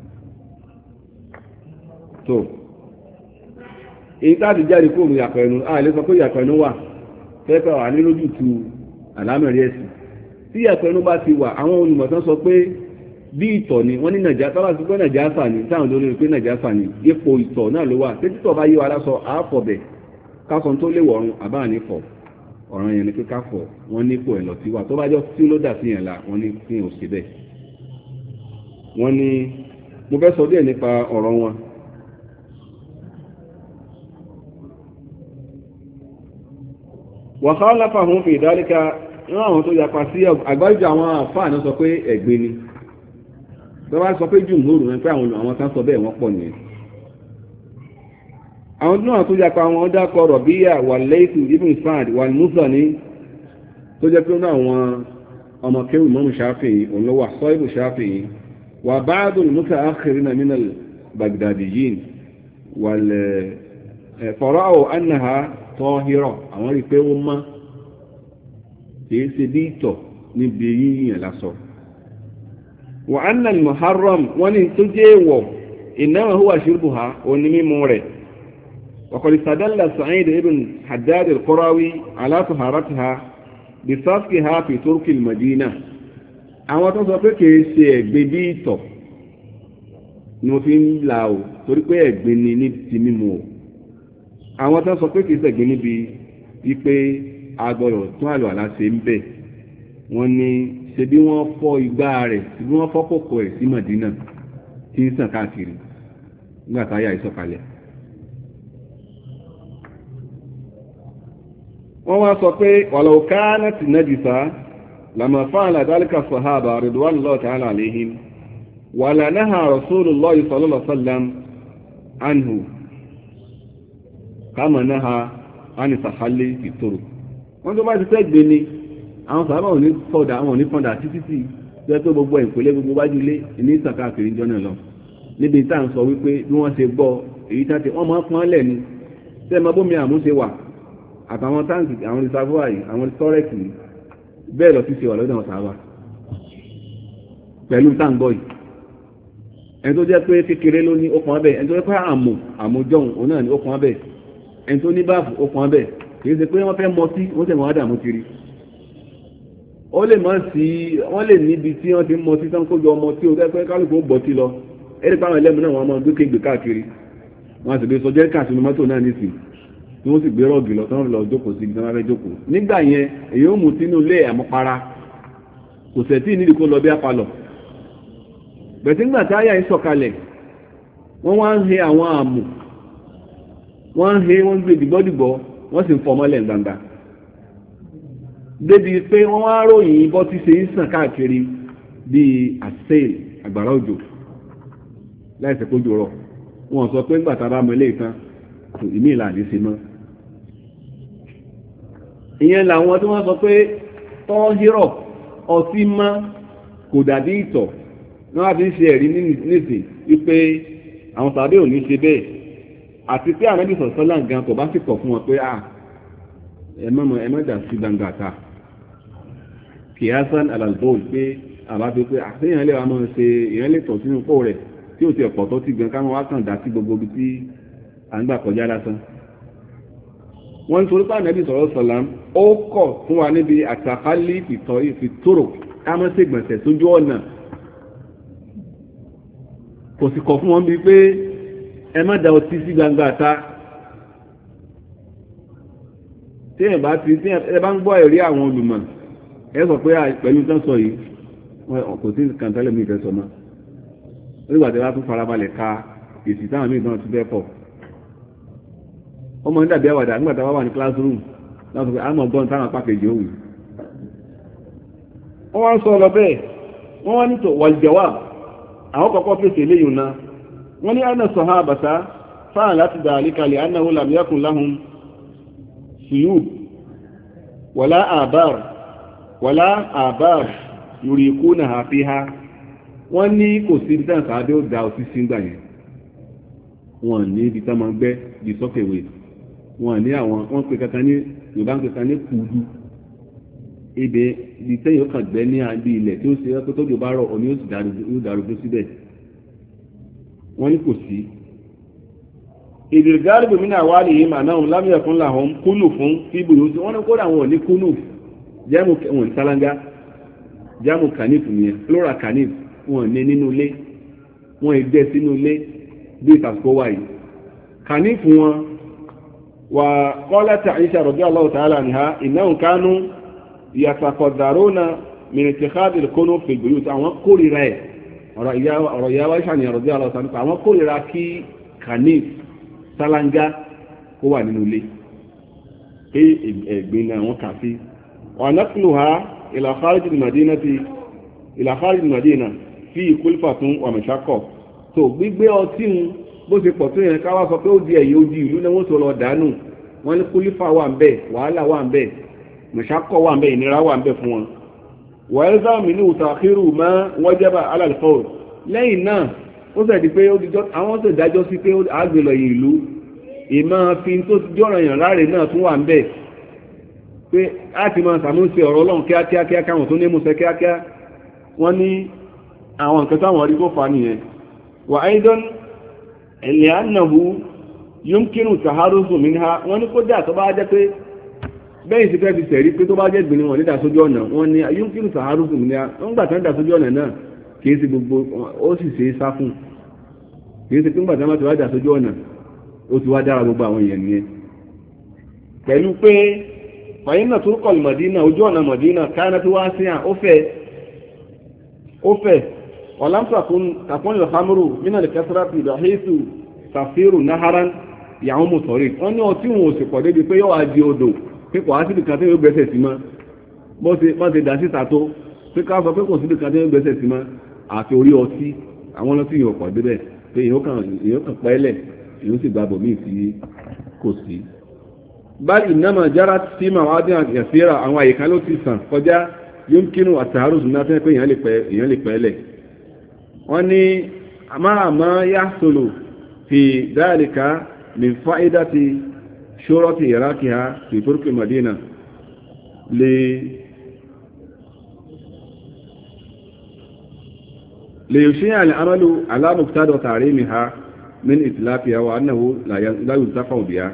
tó èyí táàdì jáde kó òun àpẹẹrẹ a lè sọ pé àpẹẹrẹ wà fẹ́fẹ́ wà ní lójú tu àlámẹ̀rí ẹ̀sìn tí àpẹẹrẹ bá ti wà àwọn olùmọ̀tán sọ pé bí ìtọ̀ ni wọ́n ní nàìjíríà tọ́lá sí pé nàìjíríà sà ní táwọn olórí pé nàìjíríà ní ipò ìtọ̀ náà ló wà tí títọ̀ bá yí wa lásọ àáfọ̀bẹ̀ káfọn tó lè wọ̀run àbá nífọ̀ ọ̀ràn yẹn ni pé káfọ̀ wọ́n nípò ẹ̀ lọ sí wa tó bá jọ tí ló dà sí yẹn la wọ́n ní kí n ò sí bẹ́ẹ̀. wọ́n ní mo fẹ́ sọ díẹ̀ nípa ọ̀rọ̀ wọn. wàhálà láfàhún fi ìdálẹ́ka nínú àwọn tó yapa sí àgbáríjọ àwọn àfáà náà sọ pé ẹ̀gbin ni bọ́bá sọ pé jùmúrù rẹ̀ pé àwọn àwọn tán sọ bẹ́ẹ̀ wọ́n pọ̀ nìyẹn àwọn náà tó yapa wọn dákọ̀ rọ̀bíyà wà lẹ́ìtù ibn Sa'd wà Muzani tó jẹ́ pé ó náà àwọn ọmọ kéwù mọ́mù Shafi'i òun ló wà sọ ibù Shafi'i wà ba'du al-muta'akhirina min al-Baghdadiyyin wal fara'u annaha tahira àwọn rí pé ó mọ́ kìí ṣe bí ìtọ̀ níbi yíyàn lásọ wà anna al-muharram wọ́n ní tó jẹ́ èèwọ̀ innama huwa shurbuha òní mímú rẹ̀ wa qad istadalla Sa'id ibn Haddad al-Qurawi ala taharatiha bi safkiha fi turki al-Madina àwọn tó sọ pé kìí ṣe ẹ̀gbin bí ìtọ̀ ni mo fi ń la o torí pé ẹ̀gbin ni ní ti mímú o àwọn tó sọ pé kìí ṣẹ̀gbin níbi wípé agbọ́dọ̀ tún àlọ́ àlá ṣe ń bẹ̀ wọ́n ní ṣe bí wọ́n fọ́ igbá rẹ̀ ṣe bí wọ́n fọ́ kòkò ẹ̀ sí Mọ̀dínà tí ń sàn káàkiri nígbà táyà ìsọ̀kalẹ̀. wọ́n wá sọ pé walau kanat najisa lama fa'ala dhalika sahaba ridwanullahi ta'ala alayhim wala naha rasulullahi sallallahu alaihi wasallam anhu kama naha ani sahalli fi turuq. wọ́n tó bá ti fẹ́ gbé ni àwọn sàhábà ò ní fọ́dà àwọn ò ní fọ́dà títí tí jẹ́ tó gbogbo ìpínlẹ̀ gbogbo wájú ilé ní ìsàkáàkiri jọ́nà lọ níbi tá à ń sọ wípé bí wọ́n ṣe gbọ́ èyí tá ti wọ́n máa pọ́n lẹ̀ ni tẹ́ mọ bómi àmúṣe wà àtàwọn táǹkì àwọn reservoir yìí àwọn storage yìí bẹ́ẹ̀ lọ sí ṣe wà lọ́dọ̀ àwọn sàhábà pẹ̀lú táǹgbọ̀ yìí ẹni tó jẹ́ pé kékeré ló ní okùn abẹ́ ẹni tó jẹ́ pé àmù àmójọ́hun òun náà ní okùn abẹ́ ẹni tó ní báàfù okùn abẹ́ kì í ṣe pé wọ́n fẹ́ mọtí wọ́n tẹ̀ wọ́n dààmú kiri ó lè mọ́ sí wọ́n lè níbi tí wọ́n ti ń mọtí tán kó jọ ọmọ tí ó jẹ́ pé kálukú ó bọ̀ tí lọ ẹ̀rí pàwọn ẹlẹ́mu náà wọ́n máa dúkè gbé káàkiri wọ́n á sì gbé sọjẹ́ káàkiri mọ́tò náà nísìn tí wọ́n sì gbé rọ́ọ̀gì lọ tán lọ jókòó sí ibi tí wọ́n fẹ́ jókòó nígbà yẹn èyí ó mú sínú ilé àmupara kò sẹ̀tí nídìí kó lọ bí apalọ̀ bẹ̀tí ńgbà tí àyà yìí sọ̀kalẹ̀ wọ́n wá ń he àwọn àmù wọ́n ń he wọ́n ń gbé dìgbọ́dìgbọ́ wọ́n sì ń fọmọ́lẹ̀ gbangba débi pé wọ́n wá ròyìn bọ́ tí ṣe ń sàn káàkiri bíi àṣẹ́l àgbàrá òjò láìsẹ̀ kójú rọ̀ wọ́n sọ pé ńgbà tá a bá mọ ilé ìtàn kò ìmí ìlànà ṣe mọ́ ìyẹn làwọn tí wọ́n sọ pé tọ́hírọ̀ ọtí mọ́ kò dàbí ìtọ̀ ní wọ́n fi ń ṣe ẹ̀rí nísìn wípé àwọn tàbí ò ní ṣe bẹ́ẹ̀ àti pé àwọn ẹbí sọ̀sọ́ láǹgan kò bá sì kọ̀ fún wọn pé à ẹmọ́mọ́ ẹmọ́dà sí gbangba ta kìíyásán alalbol pé àbá fi pé àṣeyàn lè wà mọ́ ṣe ìyẹn lè tọ̀ sínú pò rẹ̀ tí ò ti ọ̀pọ̀ tó ti gan káwọn wá kàn dá sí gbogbo ibi tí à ń gbà kọjá lásán. wọ́n ń torí pé ànábì sọ̀rọ̀ sọ̀lám ó kọ̀ fún wa níbi àtàkálí ìtọ́ ìfitòrò kámọ́ sí ìgbọ̀nsẹ̀ sójú ọ̀nà kò sì kọ̀ fún wọn bíi pé ẹ má da ọtí sí gbangba ta tí ẹ bá ti tí ẹ bá ń gbọ́ ẹ̀rí àwọn olùmọ̀ ẹ sọ pé pẹ̀lú tán sọ yìí kò sí kàńtẹ́lẹ̀ mi ìfẹ́ sọ mọ́ nígbà tí wọ́n tún farabalẹ̀ ka èsì táwọn míì náà tún bẹ́ pọ̀ ọmọ ní dàbí àwàdà nígbà tí wọ́n wà ní classroom láti pé àmọ́ gbọ́n táwọn apá kejì òwì wọ́n wá ń sọ lọ bẹ́ẹ̀ wọ́n wá ní tò wàlìjẹ̀wà àwọn kọ̀kọ́ fèsì eléyìí náà wọ́n ní àna sọ̀hábàtà fáà láti dà àlíkalẹ̀ annahu lam yakun lahum suyub wàlá àbár wàlá àbár yurikunaha fiha wọ́n ní kò sí ibi táwọn sàádé ó da ọtí sí ńgbà yẹn wọ́n ní ibi tá máa gbẹ́ di sọ́kèwé wọ́n ní àwọn wọ́n pe kankan ní yorùbá ń pe kankan ní kùdú ibi ibi tẹ́yìn ó kàn gbẹ́ ní àbí ilẹ̀ tí ó ṣe ẹ́ tó jò bá rọ̀ òní ó sì dàrúgbó síbẹ̀ wọ́n ní kò sí ìdìrìgáàrí gómìnà wà lè yìí màá náà lámìyà fún làwọn kúnù fún fíbùrù sí wọ́n ní kódà wọn ò ní kúnù jámù wọn sálángá jámù kanif nìyẹn plural kanif wọn ní nínú ilé wọn ìdẹ sínú ilé bí ìtàkó wà yìí kanif wọn wà kọ́lẹ́tà Aisha radiyallahu ta'ala anha innahum kanu yataqaddaruna min ittikhadhi al-kunuf fil buyut àwọn kórìíra ẹ̀ ọ̀rọ̀ ìyá wa ṣàníyàn rọ̀dí aláwọ̀sán nípa àwọn kórìíra kí kanif sálángá kó wà nínú ilé pé ẹ̀gbin náà wọ́n kà sí ọ̀nàkùnlùhá ila kharij al-madinati ila kharij al-madina fi kulfatun wa mashaqqa tó gbígbé ọtí ń bó ṣe pọ̀ tó yẹn ká wá sọ pé ó di ẹ̀yẹ odi ìlú náà wọ́n tó lọ dànù wọ́n ní kúlífà wà ń bẹ̀ wàhálà wà ń bẹ̀ mashaqqa wà ń bẹ̀ ìnira wà ń bẹ̀ fún wọn wàyẹ́sà mìínú tàkírù mọ́ wọ́jẹ́bà alàlùfọ́ọ̀ lẹ́yìn náà ó sẹ̀dí pé àwọn tó dájọ́ sí pé àgbèlọ̀ ìlú ìmọ̀ fi tó jọ́rọ̀ èèyàn láre náà tún wà ń bẹ̀ pé láti máa sàmúnṣe ọ̀rọ̀ ọlọ́run kíákíá káwọn tó ní múṣẹ kíákíá wọ́n ní àwọn nǹkan táwọn rí kó fa nìyẹn wà áìdán ẹ̀lẹ́ ànàhù yúmkínú tàhárùsù minha wọ́n ní kó dà tó bá jẹ́ pé bẹ́yìn sí fẹ́ fi sẹ̀rí pé tó bá jẹ́ gbìnrin wọn ní dàsójú ọ̀nà wọn ni ayúnkínú sàárùsù ní wọ́n gbà tán dàsójú ọ̀nà náà kìí sí gbogbo ó sì ṣe é sá fún kìí sí pínpà tán bá ti wá dàsójú ọ̀nà ó ti wá dára gbogbo àwọn èèyàn nìyẹn pẹ̀lú pé fàyínà tó kọ̀ mọ̀dínà ojú ọ̀nà mọ̀dínà káyánà tí wá sí à ó fẹ́ ó fẹ́ ọ̀lámsà kàkún ìlọ̀hámúrù nínú ìkẹsàrà ti ìdọ̀hẹ́sù tàfírù náhárán ìyàwó mọ̀tọ̀rí wọ́n ní ọtí wọn ò sì pọ̀ débi pé yóò wá di odò pípọ̀ á síbi kan tí yóò gbẹ́sẹ̀ sí mọ́ bó ti dá síta tó pé ká sọ pé kò síbi kan tí yóò gbẹ́sẹ̀ sí mọ́ àti orí ọtí àwọn ọlọ́tí yóò pọ̀ débẹ̀ pé èèyàn kàn pẹ́lẹ̀ èèyàn sì gbàbọ̀ míì sí kò sí. báyìí ìnáma jára tí màá wá dín àyàfíra àwọn àyíká ló ti sàn kọjá yóò ń kínú àtàrò sùn náà fẹ́ pé èèyàn lè pẹ́lẹ̀. wọ́n ní àmàmà yá solo fi dáàlìkà min fa'idati shurati iraqiha fi turki madina lè ليشيع العمل على مقتضى تعريمها من إتلافها وأنه لا ينتفع بها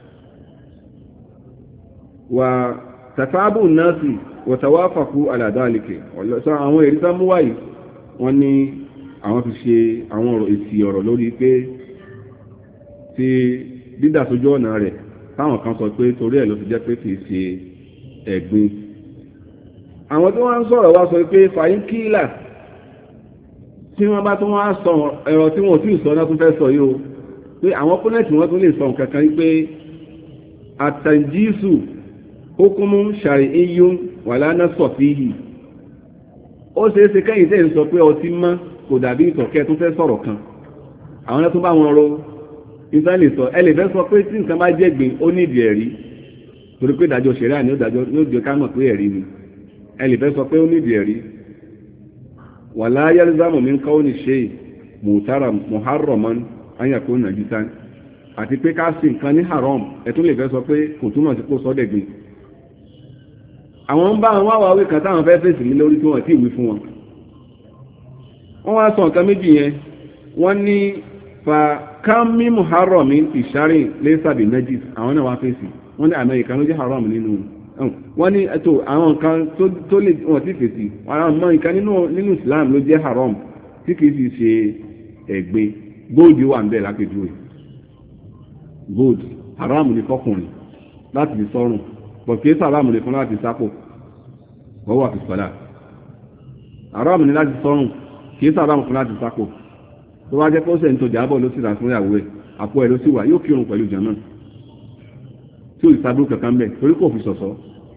وتتابع الناس وتوافقوا على ذلك àwọn èrí tán mú wáyìí wọ́n ní àwọn fi ṣe àwọn ọ̀rọ̀ èsì ọ̀rọ̀ lórí pé tí dídà sójú ọ̀nà rẹ̀ táwọn kan sọ pé torí ẹ̀ ló fi jẹ́ pé kìí ṣe ẹ̀gbin àwọn tí wọ́n ń sọ̀rọ̀ wá sọ pé fàyín kíílà tí wọ́n bá tún wá sọ ẹ̀rọ tí wọ́n tí ì sọ náà tún fẹ́ sọ yìí o pé àwọn pọ́nẹ́tì wọ́n tún lè sọ nǹkan kan pé àtàjísù hukumu shari'iyyun wala nassa fihi ó ṣeé ṣe kẹ́yìn tẹ́ ń sọ pé ọtí mọ́ kò dàbí ìtọ̀kẹ́ tún fẹ́ sọ̀rọ̀ kan àwọn ẹ̀tún bá wọn ro ìtàn lè sọ ẹ lè fẹ́ sọ pé tí nǹkan bá jẹ́ gbìn ó nídìí ẹ̀rí torí pé ìdájọ́ ṣẹ̀ríà ni ó jẹ́ ká mọ̀ pé ẹ̀rí ni ẹ lè fẹ́ sọ pé ó nídìí ẹ̀rí wàlá yálzámù min kauni shay muharraman an yakuna najisan àti pé ká sí nǹkan ní haram ẹ̀tún lè fẹ́ sọ pé kò túmọ̀ sí kó sọ́dẹ̀gbìn àwọn ń bá wọn wá wí kan táwọn fẹ́ fèsì ní lórí tí wọ́n ti wí fún wọn wọ́n wá sọ nǹkan méjì yẹn wọ́n ní fa kámi muharramin ìṣàrin lẹ́sàbí najis àwọn náà wá fèsì wọ́n ní àmì ìkan ló jẹ́ haram nínú wọ́n ní ẹ̀tọ́ àwọn nǹkan tó lè wọ́n ti fèsì àwọn ọmọ nǹkan nínú Islam ló jẹ́ haram tí kìí sì ṣe ẹ̀gbin góòdì wà ń bẹ̀ lápèjúwe gold haram ní fọkùnrin láti fi sọ́rùn bọ̀ kìí sọ haram ní fún láti sápò wọ́n wà fi sọ́lá haram ní láti sọ́rùn kìí sọ haram fún láti sápò tó bá jẹ́ pé ó sẹ̀ ń tọ́jà bọ̀ ló sì rà fún ìyàwó ẹ̀ àpò ẹ̀ ló sì wà yóò kírun pẹ̀lú jàmáà tí ó ìsàbúrú kankan bẹ̀ torí kò fi sọ̀sọ́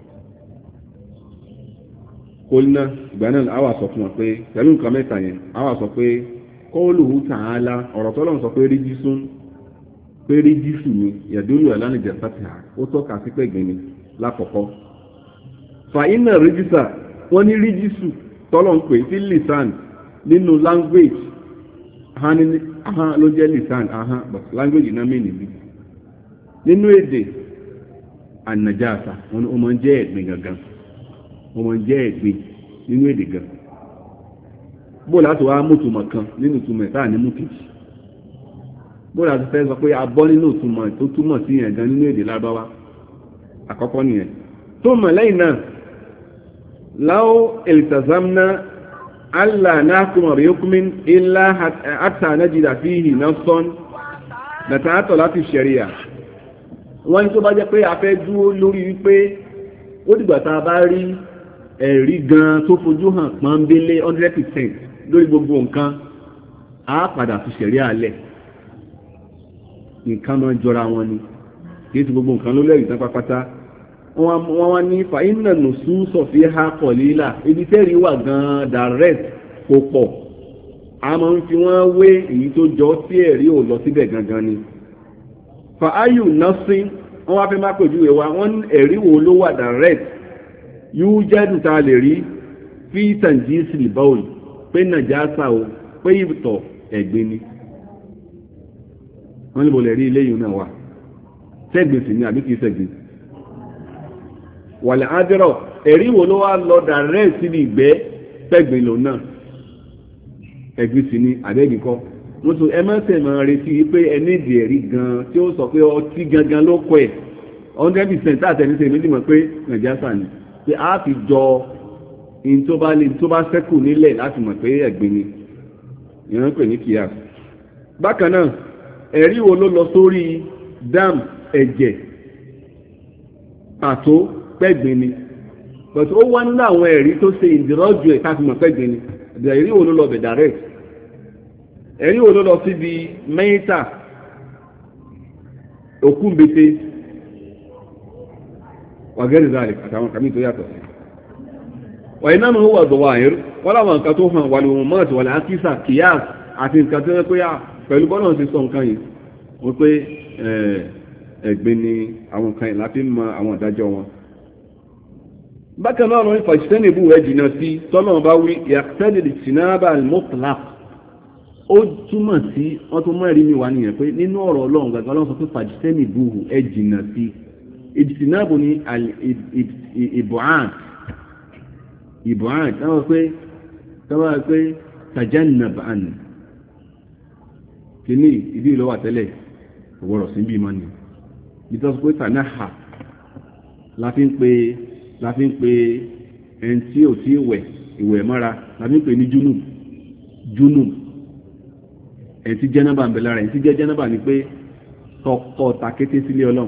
kó ná ìgbà náà àwa sọ fún wọn pé pẹ̀lú nǹkan mẹ́ta yẹn àwa sọ pé qawluhu ta'ala ọ̀rọ̀ tọ́lọ́run sọ pé ríjísún pé ríjísù ni yadullu ala najasatiha ó tọ́ka sí pẹ̀gbìn ni lákọ̀ọ́kọ́ fa inna ríjísà wọ́n ní ríjísù tọ́lọ́run pè sí lisan nínú language ahán ló jẹ́ lisan ahán but language náà mí nìbí nínú èdè ànàjáàsà wọn ni ó máa ń jẹ́ ẹ̀gbin gangan ó máa ń jẹ́ ẹ̀gbin nínú èdè gan bó láti wá mútùmọ̀ kan nínú ìtumọ̀ táà ní mú kejì bó láti fẹ́ sọ pé a bọ́ nínú ìtumọ̀ tó túmọ̀ sí yẹn gan nínú èdè lábáwá àkọ́kọ́ nìyẹn tó mọ̀ lẹ́yìn náà láó iltazamna alla nahkuma bi hukmin illa hatta najida fihi nassan nàtàtọ̀ láti ṣẹ̀ríà wọ́n ní tó bá jẹ́ pé a fẹ́ dúró lórí wípé ó dìgbà tá a bá rí ẹ̀rí gan tó fojú hàn pọ́nbélé one hundred percent lórí gbogbo nǹkan á padà fi ṣẹ̀rí àlẹ̀ nǹkan máa jọra wọn ni kì í ti gbogbo nǹkan ló lẹ́rìí tán pápátá wọ́n wá ní fàínà nùsú sọ̀fí ha kọ̀ lílà ibi tẹ́rì wà gan direct kò pọ̀ a máa ń fi wọ́n wé èyí tó jọ sí ẹ̀rí ò lọ síbẹ̀ gangan ni fa ayu nọ́sìn wọ́n wá fẹ́ má pèjú ẹwà wọ́n ẹ̀rí wo ló wà direct yóò jẹ́dù ta lè rí fi tàǹjísì lìbáwòl pé nàjásà o pé ìtọ̀ ẹ̀gbin ni wọ́n níbo lè rí ilé yìí náà wà sẹ́gbìn sí ni àbí kìí sẹ́gbìn wàlẹ̀ ádìrọ̀ ẹ̀rí wo ló wá lọ direct síbi ìgbẹ́ sẹ́gbìn lò náà ẹ̀gbin sí ni àbẹ́gbìn kọ́ wọ́n tún ẹ mẹ́sẹ̀ máa retí pé ẹni ìdí ẹ̀rí gan tí ó sọ pé ọtí gangan ló kọ ẹ̀ one hundred percent àtẹnisẹ̀ méjì mọ̀ pé nàìjíríà ni pé a fi jọ in tó bá lè tó bá sẹ́kù nílẹ̀ láti mọ̀ pé ẹ̀gbin ni ìran pè ní kíá. bákan náà ẹ̀rí wo ló lọ sórí dam ẹ̀jẹ̀ pàtó pẹ́gbin ni but ó wá nínú àwọn ẹ̀rí tó ṣe ìdírọ́jù ẹ̀ káfí mọ̀ pẹ́gbin ni ẹ̀rí wo ló lọ bẹ̀ direct ẹ̀rí wo ló lọ síbi mẹ́yìntà òkú mbete wàgẹ́rì záàlì àtàwọn kàmí tó yàtọ̀ sí wàyí náà wọ́n wà dọ̀wà ẹ̀rú wọ́n láwọn nǹkan tó hàn wà lóhun mọ́ọ̀tì wà láàkísà kìyàs àti nǹkan tó yẹ pé pẹ̀lú bọ́lọ̀ sí sọ nǹkan yìí wọ́n pé ẹ̀gbin ni àwọn nǹkan yìí láti mọ àwọn ìdájọ́ wọn. bákan náà lọ́nà ìfàṣẹ́ni ìbú rẹ̀ jìnnà sí tọ́lọ́run bá wí yàtẹ́lẹ̀ sinaba al-mutlaq ó túmọ̀ sí wọ́n tún mọ́ ẹ̀rí mi wá nìyẹn pé nínú ọ̀rọ̀ ọlọ́run gàgà ọlọ́run sọ pé fàṣẹ́ni ìbú ẹ̀ jìnnà sí ìjìnàbù ní ìbùhàn ìbùhàn táwọn pé táwọn pé tajannab'an kìíní ìdí ìlú wà tẹ́lẹ̀ ọ̀wọ́rọ̀ sí bí mọ́ni nítorí pé tanaha láfi ń pe láfi ń pe ẹni tí ò tí wẹ̀ ìwẹ̀ mọ́ra láfi ń pe ní junub junub ẹni tí jẹ́nàbà ń bẹ lára ẹni tí jẹ́ jẹ́nàbà ni pé tọkọ takété sílé ọlọ́run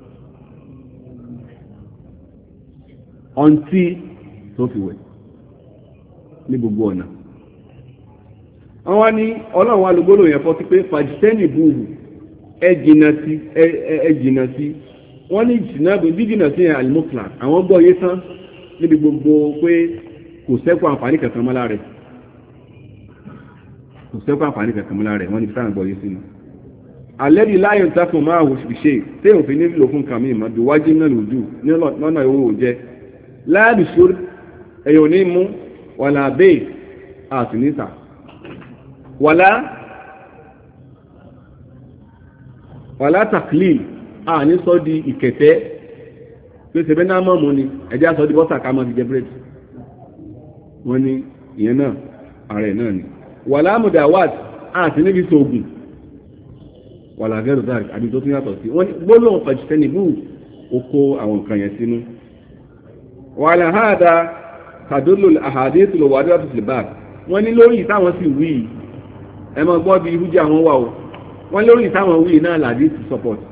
ọ̀ntí tó fi wẹ̀ ní gbogbo ọ̀nà wọ́n wá ní ọlọ́run wa lógbólò yẹn fọ́ sí pé fàjítẹ́nì búhù ẹ jìnà sí ẹ jìnà sí wọ́n ní jíjìnà sí àlùmọ́kìlà àwọn gbọ́ yé tán níbi gbogbo pé kò sẹ́kù àǹfààní kankan mọ́lá rẹ̀ kò sẹ́kù àǹfààní kankan mọ́lá rẹ̀ wọ́n ní fẹ́ràn gbọ́ yé sínú alẹ́rí láyé ń takùn máa wò ṣe tí òfin nílò fún kàmí ìmọ̀dù wájú náà lòdù lọ́nà owó òjẹ́ láàbì sórí ẹ̀yọ̀ ní mú wàlà bẹ́ẹ̀ àti níta wàlá wàlá taklil a ní sọ di ìkẹtẹ́ pé ṣe bẹ́ náà mọ́ mú ni ẹjẹ́ sọ di bọ́sà ká mọ́ ti jẹ bírèdì wọ́n ní ìyẹn náà ààrẹ náà ni wàlá mudawat àti níbi sóògùn wàlá gẹ́rù dáàrí àbí tó tún yàtọ̀ sí wọ́n ní gbólóhùn fàjítẹ́nì bú oko àwọn nǹkan yẹn sínú wàlá hádà tàdólò àhàdé tó lọ wà dé ọ̀tún sílẹ̀ wọ́n ní lórí ìtàwọn sì wí ẹ mọ́ gbọ́ bí ìhújẹ́ àwọn wà ó wọ́n lórí ìtàwọn wí náà làdí to support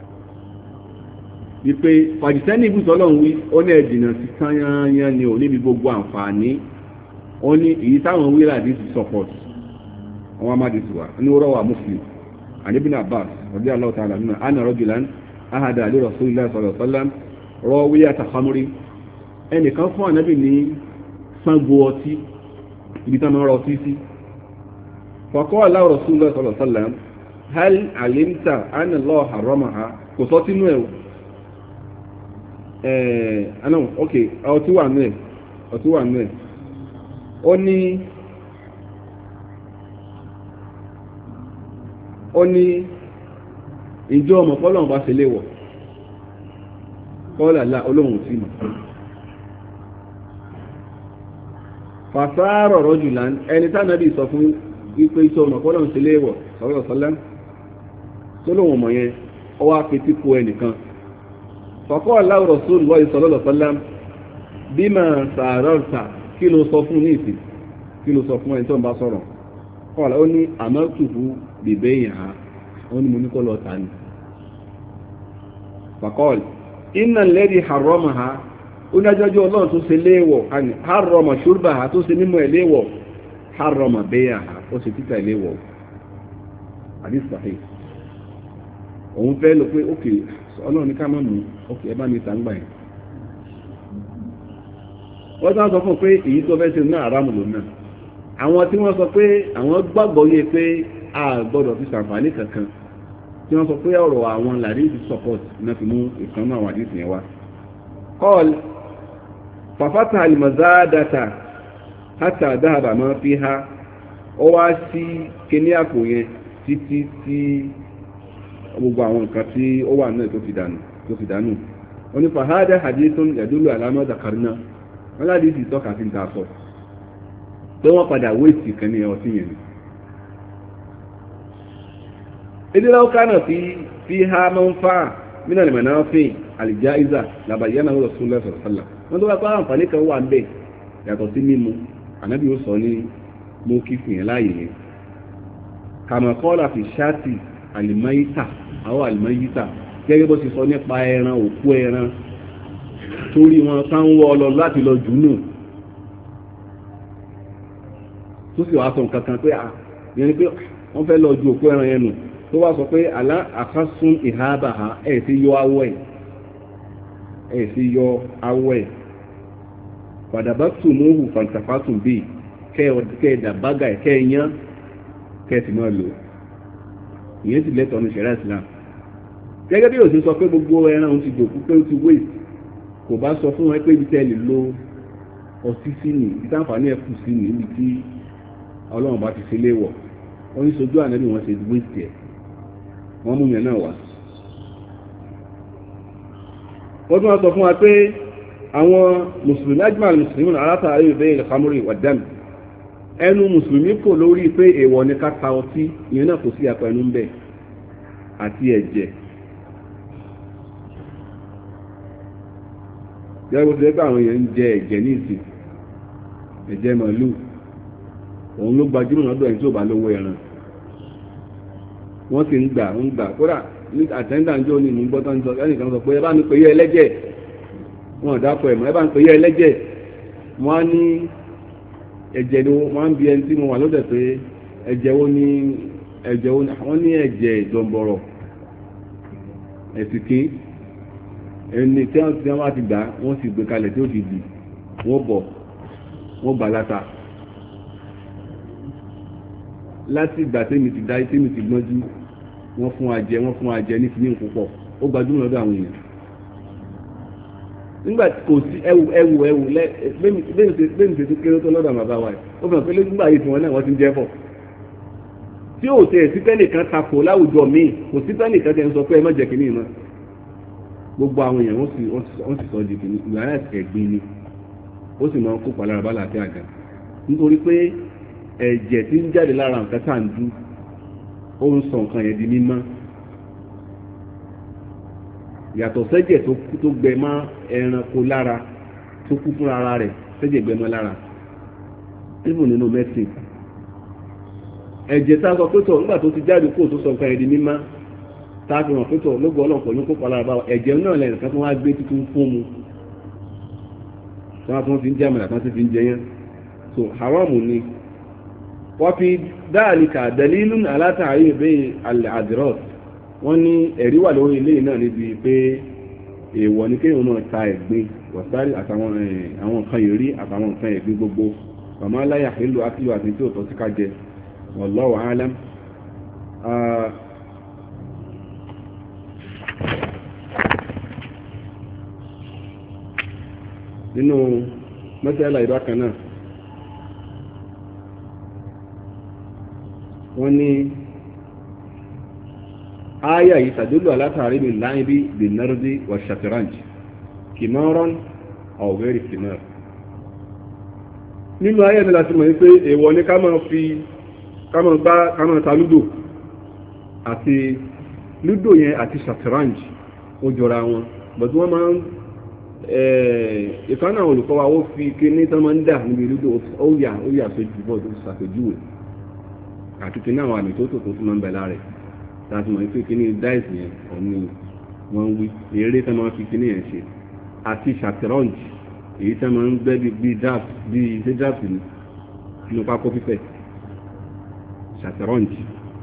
wípé fàjítẹ́nì ibùsọ̀ ọlọ́run wí ó ní ẹ̀jìnà sí kányányán ni ò níbi gbogbo àǹfààní ó ní èyí táwọn wí làdí to support àwọn amádìsí wa ní ó rọwà Muslim àníbìn Abbas ọdí aláwọ̀ tààlà nínú àná rọ́jùlán ahàdà àlè Rasulullah sallallahu alaihi wasallam rọ wíyà tàkámúrí ẹnìkan fún ànábì ní sango ọtí ibi tán rọ ọtí sí faqala aláwọ̀ Rasulullah sallallahu alaihi wasallam hal alimta anna Allah haramaha kò sọ tínú ẹ̀ ẹ̀ anáà ok ọtí wà nú ẹ̀ ọtí wà nú ẹ̀ ó ní ó ní ìjọ ọmọ pọ́lọ̀n bá ṣe léwọ̀ kọ́lá lá olóhùn sí mọ̀ fàṣàrọ̀ rọ́jùlá ẹni tánàbí sọ fún wípé ìjọ ọmọ pọ́lọ̀n ṣe léwọ̀ sọ́rọ̀ sọ́lá tó lóhùn mọ̀ yẹn ó wá fi tí kó ẹnìkan fọ́kọ́ aláwọ̀ Rasulullah sallallahu alaihi wasallam bima sàárọ̀ta kí ló sọ fún ní ìsìn kí ló sọ fún ẹni tó ń bá sọ̀rọ̀ kọ́lá ó ní àmọ́tùfù bèbè ìhà wọ́n ni mo ní kọ́ lọ ta ni fàkọ́ọ̀lì iná lẹ́dí harọ́mà ha ó ní ajájọ́ ọlọ́run tó ṣe léèwọ̀ harọ́mà ṣúrbà ha tó ṣe mímọ̀ ẹ̀ léèwọ̀ harọ́mà bẹ́yà ha ó ṣe títà léèwọ̀ àdìsàfẹ́ òun fẹ́ lọ pé ókè ọlọ́run ní ká má mú ókè ẹ bá mi tàǹgbà yẹn wọ́n tán sọ fún pé èyí tó fẹ́ ṣe náà àrámù lò náà àwọn tí wọ́n sọ pé àwọn gbàgbọ́ yẹ pé a gbọ́dọ̀ fi ṣàǹfààní kankan tí wọ́n sọ pé ọ̀rọ̀ àwọn làdíìsì support náà fi mú ìkan náà wà díìsì yẹn wá. kọ́ọ̀lù fàfátà àlìmọ̀záàdàtà hátà dáhàbà máa fi ha ó wá sí kíní àpò yẹn títí tí gbogbo àwọn nǹkan tí ó wà náà tó fi dànù tó fi dànù. wọ́n ní fàhádà hadithun yadullu àlámọ́ dàkàrínà wọ́n ládìísì tọ́ka sí ta sọ pé wọ́n padà wéèsì kan ní ọtí yẹn ni. ìdíláwó kánà fi fi ha máa ń fa mínà lè mọ̀nà fi àlìjáìzà làbàyẹ́ náà lọ sún lẹ́sọ̀rọ̀ sọ́là wọ́n tó wá pé àǹfààní kan wà ń bẹ̀ yàtọ̀ sí mímu ànábì ó sọ ní mú kí fún yẹn láàyè yẹn kàmọ̀ kọ́lá fi ṣáàtì àlìmáyítà àwọn àlìmáyítà gẹ́gẹ́ bó ti sọ nípa ẹran òkú ẹran sórí wọn ká ń wọ́ lọ láti lọ jù nù tó sì wá sọ nǹkan kan pé à yẹn ni pé wọ́n fẹ́ lọ ju òkú ẹran yẹn nù tó wá sọ pé àlá àkásún ìhábà ha ẹ̀ sí yọ awọ ẹ̀ ẹ̀ sí yọ awọ ẹ̀ padàbá tù múhù fàǹtàfàtùn bíi kẹ́ ẹ̀ dàbágà ẹ̀ kẹ́ ẹ̀ yán kẹ́ ẹ̀ sì máa lò ìyẹn sì lẹ́tọ̀ọ́ ní ṣẹ̀ríà Islam gẹ́gẹ́ bí òsì sọ pé gbogbo ẹran òun ti dòkú pé ó ti waste kò bá sọ fún wọn pé ibi tẹ́ lè lo ọtí sí ni ibi táǹfààní ẹ̀kú sí ni níbi tí Ọlọ́run bá ti fi léwọ̀ wọ́n ní sojú ànábì wọn ṣe waste ẹ̀ wọ́n mú yẹn náà wá. wọ́n tún wá sọ fún wa pé àwọn mùsùlùmí ajmal mùsùlùmí aláta ayé ìbẹ́ ilẹ̀ kamori wàdánù ẹnu mùsùlùmí kò lórí pé èèwọ̀ ni ká ta ọtí ìyẹn náà kò sí apá ẹnu ń bẹ àti ẹ̀jẹ̀ gẹ́gẹ́ bó ti lẹ́gbẹ́ àwọn èèyàn ń jẹ ẹ̀jẹ̀ ní ìsìn ẹ̀jẹ̀ màálù òun ló gbajúmọ̀ lọ́dọ̀ ẹni tí ò bá lówó ẹran wọ́n sì ń gbà ń gbà kódà ní àtẹ́ńdàjọ́ ní ìmú gbọ́tọ́ ń sọ ẹnìkan sọ pé ẹ bá mi pè é ẹlẹ́jẹ̀ wọn ò dákọ̀ ẹ̀mọ́ ẹ bá mi pè é ẹlẹ́jẹ̀ wọ́n á ní ẹ̀jẹ̀ ni wọ́n á ń bi ẹni tí mo wà lọ́dẹ̀ pé ẹ̀jẹ̀ wo ni ẹ̀jẹ̀ wo ni wọ́n ní ẹ̀jẹ̀ ìdọ̀nbọ̀rọ̀ ẹ̀sìnkí ẹni tí wọ́n bá ti gbà wọ́n sì gbé kalẹ̀ tí ó ti dì wọ́n bọ̀ wọ́n bà láta láti ìgbà tẹ́mi ti dá tẹ́mi ti gbọ́njú wọ́n fún ajẹ wọ́n fún ajẹ ní kìíní púpọ̀ ó gbajúmọ̀ lọ́dọ̀ àwọn èèyàn nígbà kò sí ẹwù ẹwù ẹwù lẹ bẹ́ẹ̀ ní ṣe kéré tó lọ́dọ̀ àmàbá wa ó fẹ́ pé nígbà yìí tí wọ́n náà wọ́n ti ń jẹ́ bọ̀ tí ò tẹ̀ sí tẹ́nìkan takò láwùjọ míì kò sí tẹ́nìkan tẹ́ ń sọ pé ẹ má jẹ kìíní náà gbogbo àwọn èèyàn wọ́n sì sọ di kìíní ìgbà náà ẹ̀gbin ni ó sì máa ń kópa lára bá làtẹ́ àga nítorí pé ẹ̀jẹ̀ tí ń jáde lára nǹkan tá à ń dú ó ń sọ nǹkan yẹn di mímọ́ yàtọ̀ sẹ́jẹ̀ tó gbẹ mọ́ ẹranko lára tó kú fún ara rẹ̀ sẹ́jẹ̀ gbẹ mọ́ lára níbù nínú mẹ́sìn ẹ̀jẹ̀ tá a sọ pé tọ̀ nígbà tó ti jáde kó tó sọ nǹkan yẹn di mímọ́ tá a fi hàn pé tọ̀ lógo ọlọ́pọ̀ ló kópa lára báwọn ẹ̀jẹ̀ náà lẹ́yìn kan tó wá gbé tuntun fún mu tí wọ́n tún fi ń jẹ́ àmàlà kan tó fi ń jẹ yẹn so haramu ni wọ́n fi dáàlìkà dalilun ala ta'yin bay al-adrat wọ́n ní ẹ̀rí wà lórí ilé náà níbi pé èèwọ̀ ní kéèyàn náà ta ẹ̀gbin wọ̀sárì àtàwọn àwọn nǹkan ìrí àtàwọn nǹkan ẹ̀gbin gbogbo màmá láyà nílò akílò àti tí ò tọ́ sí ká jẹ wallahu a'lam. nínú mẹ́tẹ́lá ìbákan náà wọ́n ní ááyà yìí tàdúlù alátàrí mi láìbí bí nárúdí wà ṣàtìránjì kìmọ́rán ọ̀gẹ́rì kìmọ́r nínú ááyà ní láti mọ̀ ní pé èèwọ̀ ní ká máa fi ká máa gbá ká máa ta lúdò àti lúdò yẹn àti ṣàtìránjì ó jọra wọn bọ̀tí wọ́n máa ń ìkànnà olùkọ́ wa ó fi kíní tán máa ń dà níbi lúdò ó yà ó yà sójú bọ́ọ̀ tó ṣàpèjúwe àti kí náà wà ní tó tó tó máa ń bẹ̀ lára ẹ̀ láti mọ̀ pé kíní dáìsì yẹn ọ̀nì wọ́n wí eré tán máa fi kíní yẹn ṣe àti ṣàtìrọ́ǹjì èyí tán máa ń gbẹ́ bí draft bí ṣé draft ni inú pákó fífẹ̀ ṣàtìrọ́ǹjì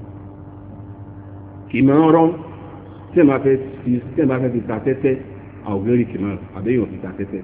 kì í máa ń rán tí ẹ̀ máa fẹ́ fi tí ẹ̀ máa fẹ́ fi ta tẹ́tẹ́ àwòrán kì máa àbẹ́yàn fi ta tẹ́tẹ́.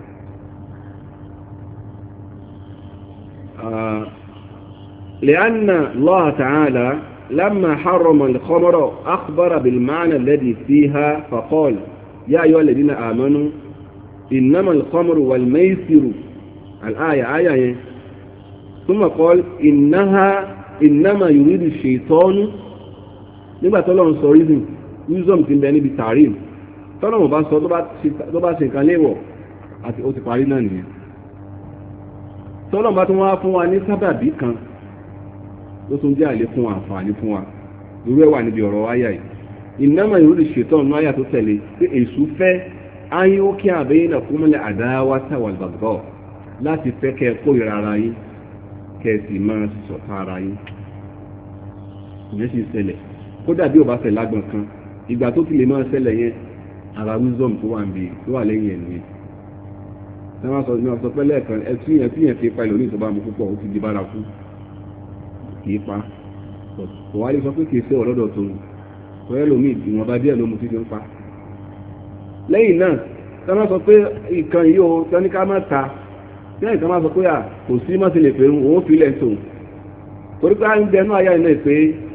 لأن الله تعالى لما حرم الخمر أخبر بالمعنى الذي فيها فقال يا أيها الذين آمنوا إنما الخمر والميسر الآية آية ثم قال إنها إنما يريد الشيطان nígbà tọ́lọ́run sọ reason wisdom ti bẹ níbi tààrim tọ́lọ́run bá sọ tó bá ṣe nǹkan léèwọ̀ àti ó ti parí náà nìyẹn tọ́lọ́run bá tún wá fún wa ní sábàbí kan ló tún jẹ́ àlékún àǹfààní fún wa irú ẹ̀ wà níbi ọ̀rọ̀ àyà yìí ìnáma ìrúlì ṣètọ́n ní àyà tó tẹ̀lé pé èṣù fẹ́ ayé ó kí àbẹ́yìn náà fún mọ́lẹ̀ àdáwà tàwà gbàgbọ́ láti fẹ́ kẹ́ kó ìra ara yín kẹ́ sì máa sọ̀tà ara yín ìyẹn sì ṣẹlẹ̀ kódà bí ò bá ṣẹlẹ̀ lágbọ̀n kan ìgbà tó ti lè máa ṣẹlẹ̀ yẹn ara wisdom tó wà níbi tó wà lẹ́yìn ẹ̀nu yẹn wọ́n sọ ní ọ̀sọ̀ pẹ́lẹ́ kan ẹtí yẹn tí yẹn ti pa ìlòní ìtọ́ba mu púpọ̀ ó ti di bára kú kì í pa kò wá lè sọ pé kì í ṣe ọ̀lọ́dọ̀ tó ń pẹ́ lómi ìwọ̀nba díẹ̀ ló mu títí ń pa. lẹ́yìn náà tí wọ́n sọ pé ìkan yìí ó tẹ́ni ká má ta lẹ́yìn kan má sọ pé à kò sí má ti lè pè ń òun fi lẹ̀ tó torí pé à ń bẹnu ayá iná ìpè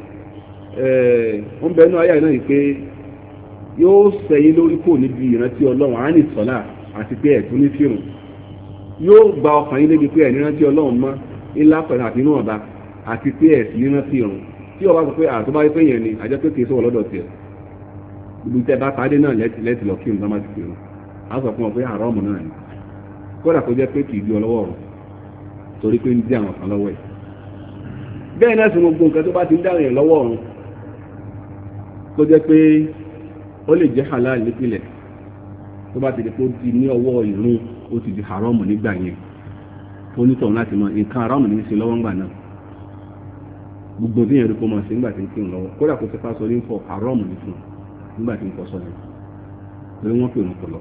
ń bẹnu ayá iná ìpè yóò sẹ́yìn lórí kò níbi ìrántí ọlọ́run á ní sọ́lá àti pé ẹ̀tún ní fírùn yóò gba ọkàn yín débi pé ẹ̀ nírántí ọlọ́run mọ́ ńlá pẹ̀lú àti inú ọba àti pé ẹ̀sìn nírántí ìrùn tí ọba sọ pé àtọ́ bá rí pé yẹn ni àjẹ́ pé kìí sọ̀rọ̀ lọ́dọ̀ tiẹ̀ ibi tẹ́ bá pàdé náà lẹ́tì lẹ́tì lọ kí nǹkan má ti pèrò á sọ fún ọ pé àrọ́ọ̀mù náà ni kódà kó jẹ́ pé kìí di ọlọ́wọ́ ọ̀run torí pé ń dí àwọn kan lọ́wọ́ ẹ̀ bẹ́ẹ̀ náà sì gbogbo nǹkan tó bá ti ń dáhùn yẹn lọ́wọ́ ọ̀run tó jẹ́ pé ó lè jẹ́ halal nípìnlẹ̀ tó bá ti di pé ó ti ní ọwọ́ ìrun ó ti di haram nígbà yẹn onítọ̀ láti mọ nǹkan haram ní í ṣe lọ́wọ́ ńgbà náà gbogbo bí yẹn rí kó mọ̀ sí nígbà tí ń kírun lọ́wọ́ kódà kó ti fa sọ ní fọ haram ní fún nígbà tí ń kọ́ sọ yẹn torí wọ́n pè wọn kò lọ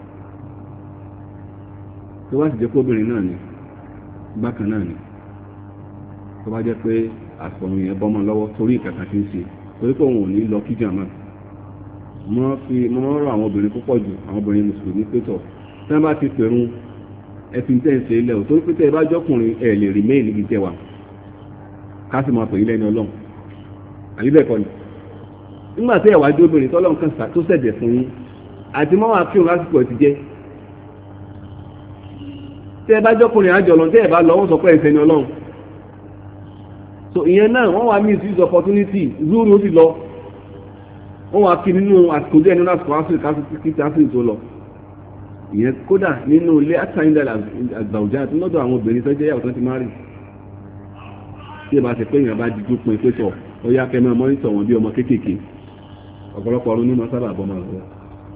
tó bá ti jẹ́ pé obìnrin náà ni bákan náà ni tó bá jẹ́ pé àsọ̀run yẹn bọ́mọ lọ́wọ́ torí ìkàkà tí ń ṣe torí pé òun ò ní lọ kíjà náà mo fi mo máa ń rọ àwọn obìnrin púpọ̀ jù àwọn obìnrin mùsùlùmí pétọ̀ tí wọ́n bá ti pèrún ẹ̀fìn tẹ́ ń ṣe ilẹ̀ ò torí pé tẹ́ ẹ bá jọ́kùnrin ẹ̀ lè rí méèlì níbi tẹ́ wà ká sì máa pè yín lẹ́ni ọlọ́run àbí bẹ́ẹ̀ kọ́ ni nígbà tí ẹ̀wà jẹ́ obìnrin tọ́lọ́run kan tó ṣẹ̀dẹ̀ fún yín àti mọ́ wàá fíhùn lásìkò ẹ̀ ti jẹ́ tẹ́ ẹ bá jọ́kùnrin àjọlọ tẹ́ ẹ bá lọ wọ́n sọ pé ẹ̀sẹ̀ ni ọlọ́run so ìyẹn náà wọ́n wá misuse opportunity zuru ó sì lọ wọ́n wá kí nínú àsìkò díẹ̀ nínú àsìkò àsìkò kí àsìkò tó lọ ìyẹn kódà nínú ilé àtàyíndàlà àgbàwùjá àti lọ́dọ̀ àwọn obìnrin tó jẹ́ yàwó tó ti máa rí tí ẹ bá ti pé èèyàn bá dijú pin pé tọ̀ ó yá kẹ́ máa mọ́nítọ̀ wọn bí ọmọ kéékèèké ọ̀pọ̀lọpọ̀ ọdún nínú sábà bọ́ máa lọ.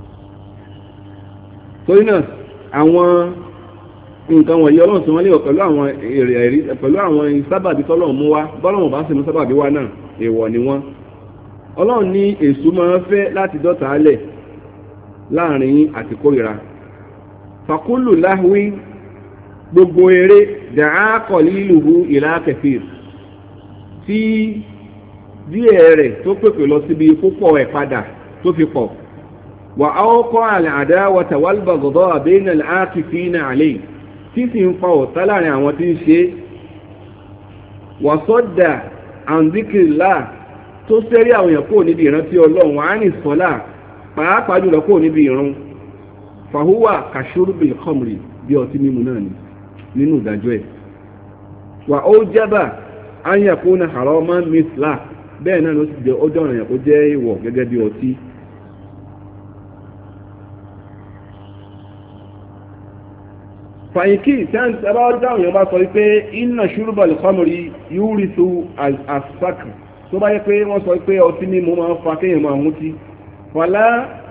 torí náà àwọn nǹkan wọ̀nyí ọlọ́run tí wọ́n lé pẹ̀lú àwọn èrè ẹ̀rí pẹ̀lú àwọn sábàbí tọ́lọ́run mú wá bọ́lọ́run bá sì mú sábàbí wá náà èèwọ̀ ni wọ́n. ọlọ́run ní èṣù máa ń fẹ́ láti dọ́ta alẹ̀ láàrin àti kórìíra. fàkúlù láhùí gbogbo eré dàá kọ̀lílùú ìlà kẹfìr tí díẹ̀ rẹ̀ tó pèpè lọ síbi púpọ̀ ẹ̀ padà tó fi pọ̀ wà á kọ́ àlẹ́ àdá wàtàwálbàgọ́dọ́ àbẹ́nà àkìfínà àlẹ́ tí sì ń fa ọ̀tá láàrin àwọn tí ń ṣe wà sọ́dà àǹdíkìlá tó sẹ́rí àwọn èèyàn kúrò níbi ìrántí ọlọ́run wà á ní sọ́lá pàápàá jùlọ kúrò níbi ìrun fàhúwà kàṣúrúbì khamri bí ọtí mímu náà ni nínú ìdájọ́ ẹ̀ wà ó jábà áyàkúnà haraman misla bẹ́ẹ̀ náà ló sì jẹ́ ọjọ́ ìrìnà kó jẹ́ ìwọ̀ gẹ́gẹ́ bí ọtí. fàyíkì táwọn èèyàn bá sọ wípé iná ṣúrúbọ̀lì khamri yúrìsù àṣàkì tó bá yẹ pé wọ́n sọ pé ọtí mímu máa ń fa kéèyàn máa mutí fàlá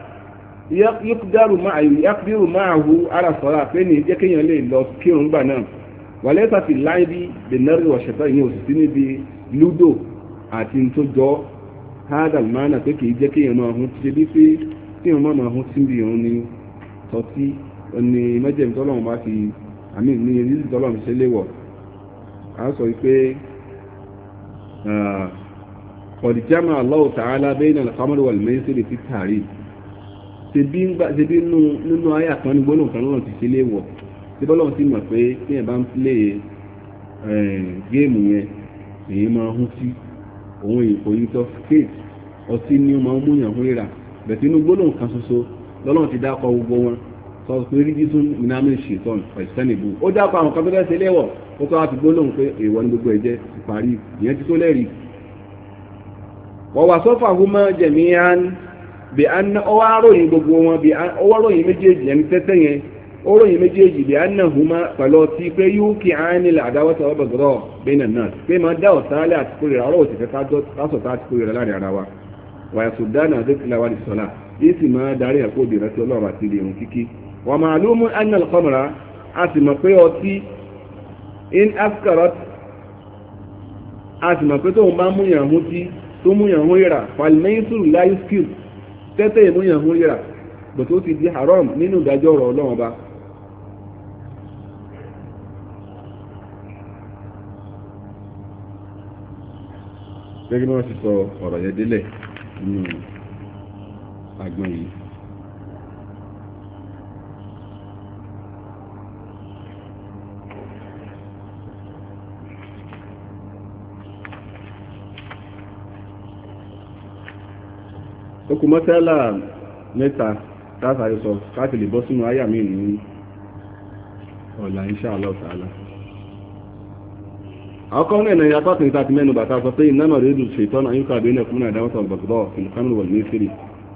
yaqdiru ma'ahu ala salat pé ní jẹ́ kéèyàn lè lọ kírun gbà náà wàlẹ́sà fi láì bí bẹ̀nẹ́rì wọ̀ṣẹ̀tọ́ ìyẹn òsì sí níbi lúdò àti tó jọ hádàlmánà pé kìí jẹ́ kéèyàn máa hun ṣe bí pé kéèyàn máa máa hun síbi ìrún ni tọ́tí ní mẹ́jẹ̀mí tọ́lọ́run bá fi àmì ní ìrísí tọ́lọ́run ṣe léwọ̀ a sọ pé qad jama'a Allahu ta'ala bayna al-khamri wal-maysiri fi at-tahrim ṣe bí nínú ayé àtọ́ ní gbọ́nà kan lọ́nà ti ṣe léwọ̀ tí bọ́lọ́run sì mọ̀ pé tí ẹ̀ bá ń plé géèmù yẹn èyí máa hún sí òun èkó intoxicate ọtí ní ó máa ń múyàn hún rírà bẹ̀tí inú gbólóhùn kan ṣoṣo lọ́lọ́run ti dákọ̀ gbogbo wọn sọ pé rígísún minami ṣètọ́n ọ̀ìsẹ́nìbù ó dákọ̀ àwọn kan tó fẹ́ ṣe léwọ̀ ó tó wá fi gbólóhùn pé èèwọ̀ ní gbogbo ẹ̀jẹ̀ ti parí ìyẹn ti tó lẹ́rìí. wọ́n wà sọ́fà húmọ́ jẹ̀míyàn bí ọwọ́ aróyìn gbogbo wọn bí ọwọ́ aróyìn méjèèjì ẹni tẹ́tẹ́ yẹn oróyìn méjèèjì bí annahuma pẹ̀lú ọtí pé yóò kí àánilẹ̀ àdáwọ́ta ọbẹ̀gọ́rọ̀ bẹ́ẹ̀nà náà pé máa dá ọ̀tálẹ̀ àti kórìíra ọ̀rọ̀ òsìfẹ́ kásọ̀tá àti kórìíra láàrin ara wa wàyà sùdánà àdékìlá wa di sọ́lá yìí sì máa darí ẹ̀kọ́ òbí rẹ̀ sí ọlọ́run àti ilé ìrun kíkí wà máa ló mú annal khamra a sì mọ̀ pé ọtí in askarat a sì mọ̀ pé tóun bá múyàn hún tí tó múyàn hún rírà palmeisul láyé skill tẹ́tẹ́ ìmúyàn hún rírà bò tó ti di haram nínú ìdájọ́ ọ̀rọ̀ ọlọ́run ọba gẹ́gẹ́ bí wọ́n ti sọ ọ̀rọ̀ yẹn délẹ̀ nínú agbọn yìí. okùn mọ́tẹ́lá mẹ́ta látàrí sọ káàkì lè bọ́ sínú àyà mi ní ọ̀la insha Allah ta'ala. àkọ́kọ́ ní ẹ̀nà apá kan ìtàtí mẹ́nu bàtà sọ pé innama yuridu shaytanu an yuqi'a bainakum al-adawata wal-baghdha'a fil khamri wal-maisiri,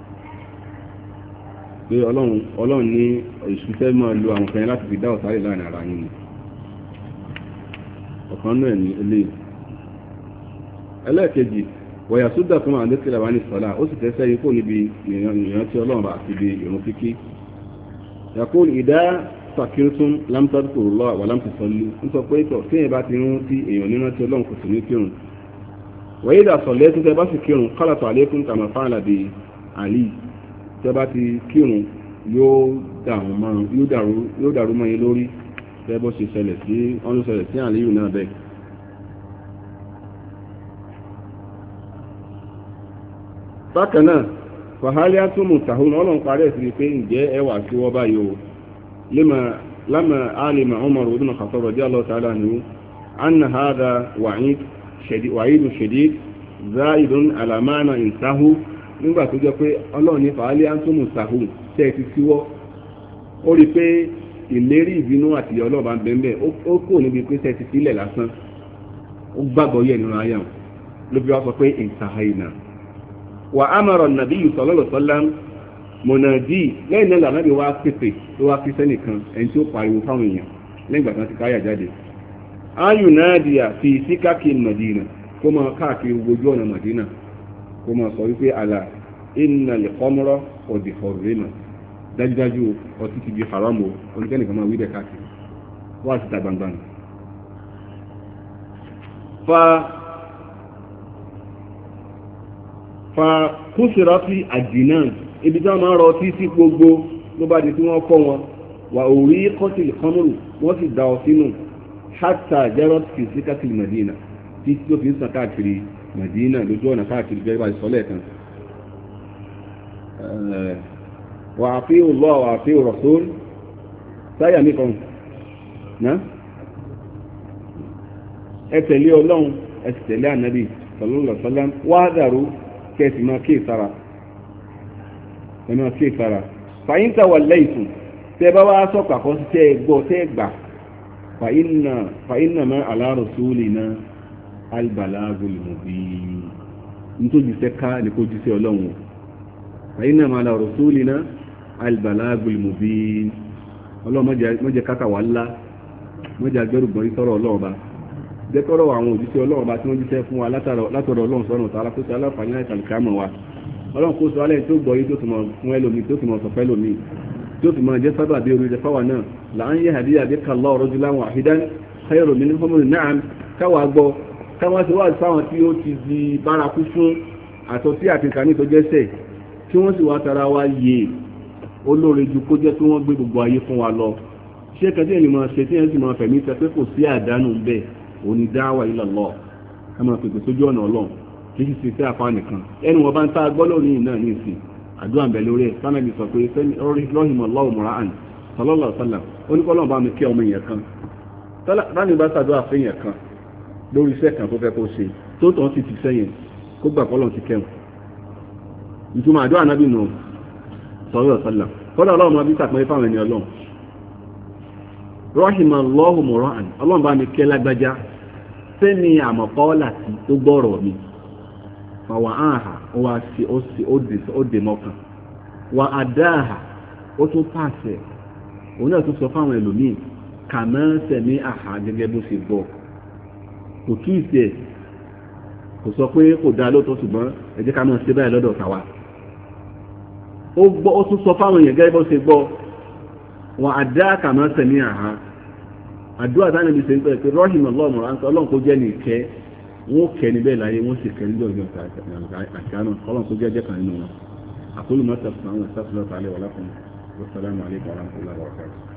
pé ọlọ́run ní ìṣúfẹ́ máa lo àwọn kan láti fi dá ọ̀tá láàrin ara yín. ọ̀kan náà ní eléyìí. ẹlẹ́ẹ̀kejì wọ̀yà súdà fún àwọn àdékèlà wà ní sọ́lá, ó sì tẹ́sẹ́ yìí kò níbi ìrántí ọlọ́run àti ibi ìrun kíkí. yaqul ìdá sàkírtún lámtàdùkùrùlọ́ wà lámtìsọ́lú ń sọ pé ìtọ̀ tí èèyàn bá ti rún tí èèyàn nínú tí ọlọ́run kò sì ní kírun. wọ̀nyí ìdá sọ̀lẹ́ tó tẹ bá sì kírun kálàtọ̀ àlékún kàmá fáàlà bí àlì tẹ bá ti kírun yóò dàrú mọ́ yín lórí tẹ bó ṣe ṣẹlẹ̀ sí ọ́n ló ṣẹlẹ̀ sí àlíyù náà bẹ́ẹ̀. bákan náà fàhálíà tó mú tàhún ọlọ́run parí ẹ̀sìn pé ǹjẹ́ ẹwà tí wọ́n bá yóò lámà alìmà Umar ibn Khattab radiyallahu ta'ala anhu anna hadha wa'idun shadid zaidun ala ma'na intahu, nígbà tó jẹ́ pé ọlọ́run ní fàhálíà tó mú tàhún tẹ́ ti síwọ́ ó rí pé ìlérí ìbínú àti ọlọ́ọ̀bá bẹ́ẹ̀ ó kò níbi pé tẹ́ ti sílẹ̀ lásán, ó gbàgbọ́ yẹ̀ nínú ayé wọn ló fi wá sọ pé intahayna. wà á mọ̀rọ̀ nàbí sallallahu alaihi wasallam mọ̀nàdí lẹ́yìn náà lànàbí wá pèpè tó wá fi sẹ́nìkan ẹni tí ó pariwo fáwọn èèyàn lẹ́yìn ìgbà kan ti káyà jáde. ayù náà di àfi síkáàkì Màdínà kó máa káàkiri ojú ọ̀nà Màdínà kó máa sọ wípé àlà inna al-khamra qad hurrima, dájúdájú ọtí ti di haramu oníkẹ́nìkan máa wí dẹ̀ káàkiri wá síta gbangba. fa fa kúsìrọ́ sí àjìnà ibi tí wọ́n máa ń rọ tí sí gbogbo ló bá di tí wọ́n kọ́ wọn wà orí kọ́tìlì kọ́mùrù wọ́n sì dá ọ sínú hátà jarot fi sí káàkiri Madina tí tó fi ń sàn káàkiri Madina lójú ọ̀nà káàkiri gẹ́gẹ́ bá ìsọ́lẹ̀ kan. wà á fi Allah wà á fi Rasul sáyà mi kan ná ẹ tẹ̀lé ọlọ́run ẹ sì tẹ̀lé ànábì sallallahu alaihi wasallam wá dàrú kẹsì máa kí ìsára ẹ máa kí ìsára fàyíntà wà lẹ́yìn tẹ́ bá wá sọ́kà kan sí tẹ́ gbọ́ tẹ́ gbà fàyínà máa ala rasulina albalagul mubin nítorí sẹ́ká ní kó jíṣẹ́ ọlọ́run fàyínà máa ala rasulina albalagul mubin ọlọ́run mọ́jẹ káta wà ńlá mọ́jẹ agbẹ́rùgbọ́n sọ́rọ̀ ọlọ́run bá jẹ́kọ́rọ̀ àwọn òjíṣẹ́ ọlọ́run bá tí wọ́n jíṣẹ́ fún wa látọ̀rọ̀ ọlọ́run sọ́nà tààlà tó ṣe aláǹfààní láti àlùkámọ̀ wa ọlọ́run kó sọ alẹ́ tó gbọ́ yìí tó tún mọ̀ fún ẹlòmí tó tún mọ̀ sọ fẹ́ lòmí tó tún mọ̀ jẹ́ sábà bí orí rẹ̀ fáwà náà là ń yẹ àdíyà bí kàlọ́ ọ̀rọ̀ jù láwọn àhídá káyọ̀rọ̀ mi ní fọ́mọ̀lì náà káwà gbọ́ káwọn ti wá sáwọn tí ó ti di bárakú fún àtọ́ sí àtìkàní tó jẹ́sẹ̀ tí wọ́n sì wá tara wa yé olóore ju kó jẹ́ pé wọ́n gbé gbogbo ayé fún wa lọ ṣé kẹtí ẹni máa ṣe tí ẹni sì máa fẹ̀mí tẹ pé kò sí àdánù bẹ́ẹ̀ òní dáwà ila Allah ká máa pèpè sójú ọ̀nà ọlọ́run kì í sì sí àpá nìkan ẹnu wọn bá ń tá a gbọ́ lónìí náà ní ìsìn àdúrà ń bẹ lórí ẹ̀ sanabi sọ pé lọ́hìmọ̀ lọ́wọ́ mọ̀rán sallallahu alaihi wasallam oníkọ́lọ́ bá mi kí ọmọ yẹn kan tani bá ṣàdúrà fún yẹn kan lórí iṣẹ́ kan tó fẹ́ kó ṣe tó tọ́ sí ti sẹ́yìn kó gbà kọ́lọ́ ti kẹ́hùn ìtumọ̀ àdúrà nábì nù sallallahu alaihi wasallam kọ́lọ́ ọlọ́run máa bí sàpẹ́ fáwọn ẹni ọlọ́run lọ́hìmọ̀ lọ́wọ́ mọ̀rán ọlọ́run bá mi kẹ́ lágbájá sẹ́ni àmọ̀kọ́ọ́lá tí tó gbọ́rọ̀ mi wà áhà ó wá sí ó dè mọ́kàn wà àdáhà ó tún pàṣẹ òun náà tún sọ fáwọn ẹlòmíì kàmẹ́sẹ̀ ní àhà gẹ́gẹ́ bó ṣe gbọ́ kò tú ìsẹ̀ kò sọ pé kò dá lóòótọ́ ṣùgbọ́n ẹ jẹ́ ká máa ṣe báyìí lọ́dọ̀ tàwa ó gbọ́ ó tún sọ fáwọn èèyàn gẹ́gẹ́ bó ṣe gbọ́ wà àdáhà kàmẹ́sẹ̀ ní àhà àdúrà táwọn ẹbí ṣe ń pẹ́ pé rọ́ọ̀hìn ọlọ́run rántí ọlọ́run kó jẹ́ ní ìkẹ́ wọn kẹ́ níbẹ̀ láyé wọ́n sì kẹ́ níjọ́ ìjọ àṣánà ọlọ́run kó jẹ́ jẹ́ kan nínú wọn àkólùmọ́tà fún àwọn ìṣàfihàn tààlẹ̀ wọlá fún wassalamu alaikum warahmatullahi wabarakatuh.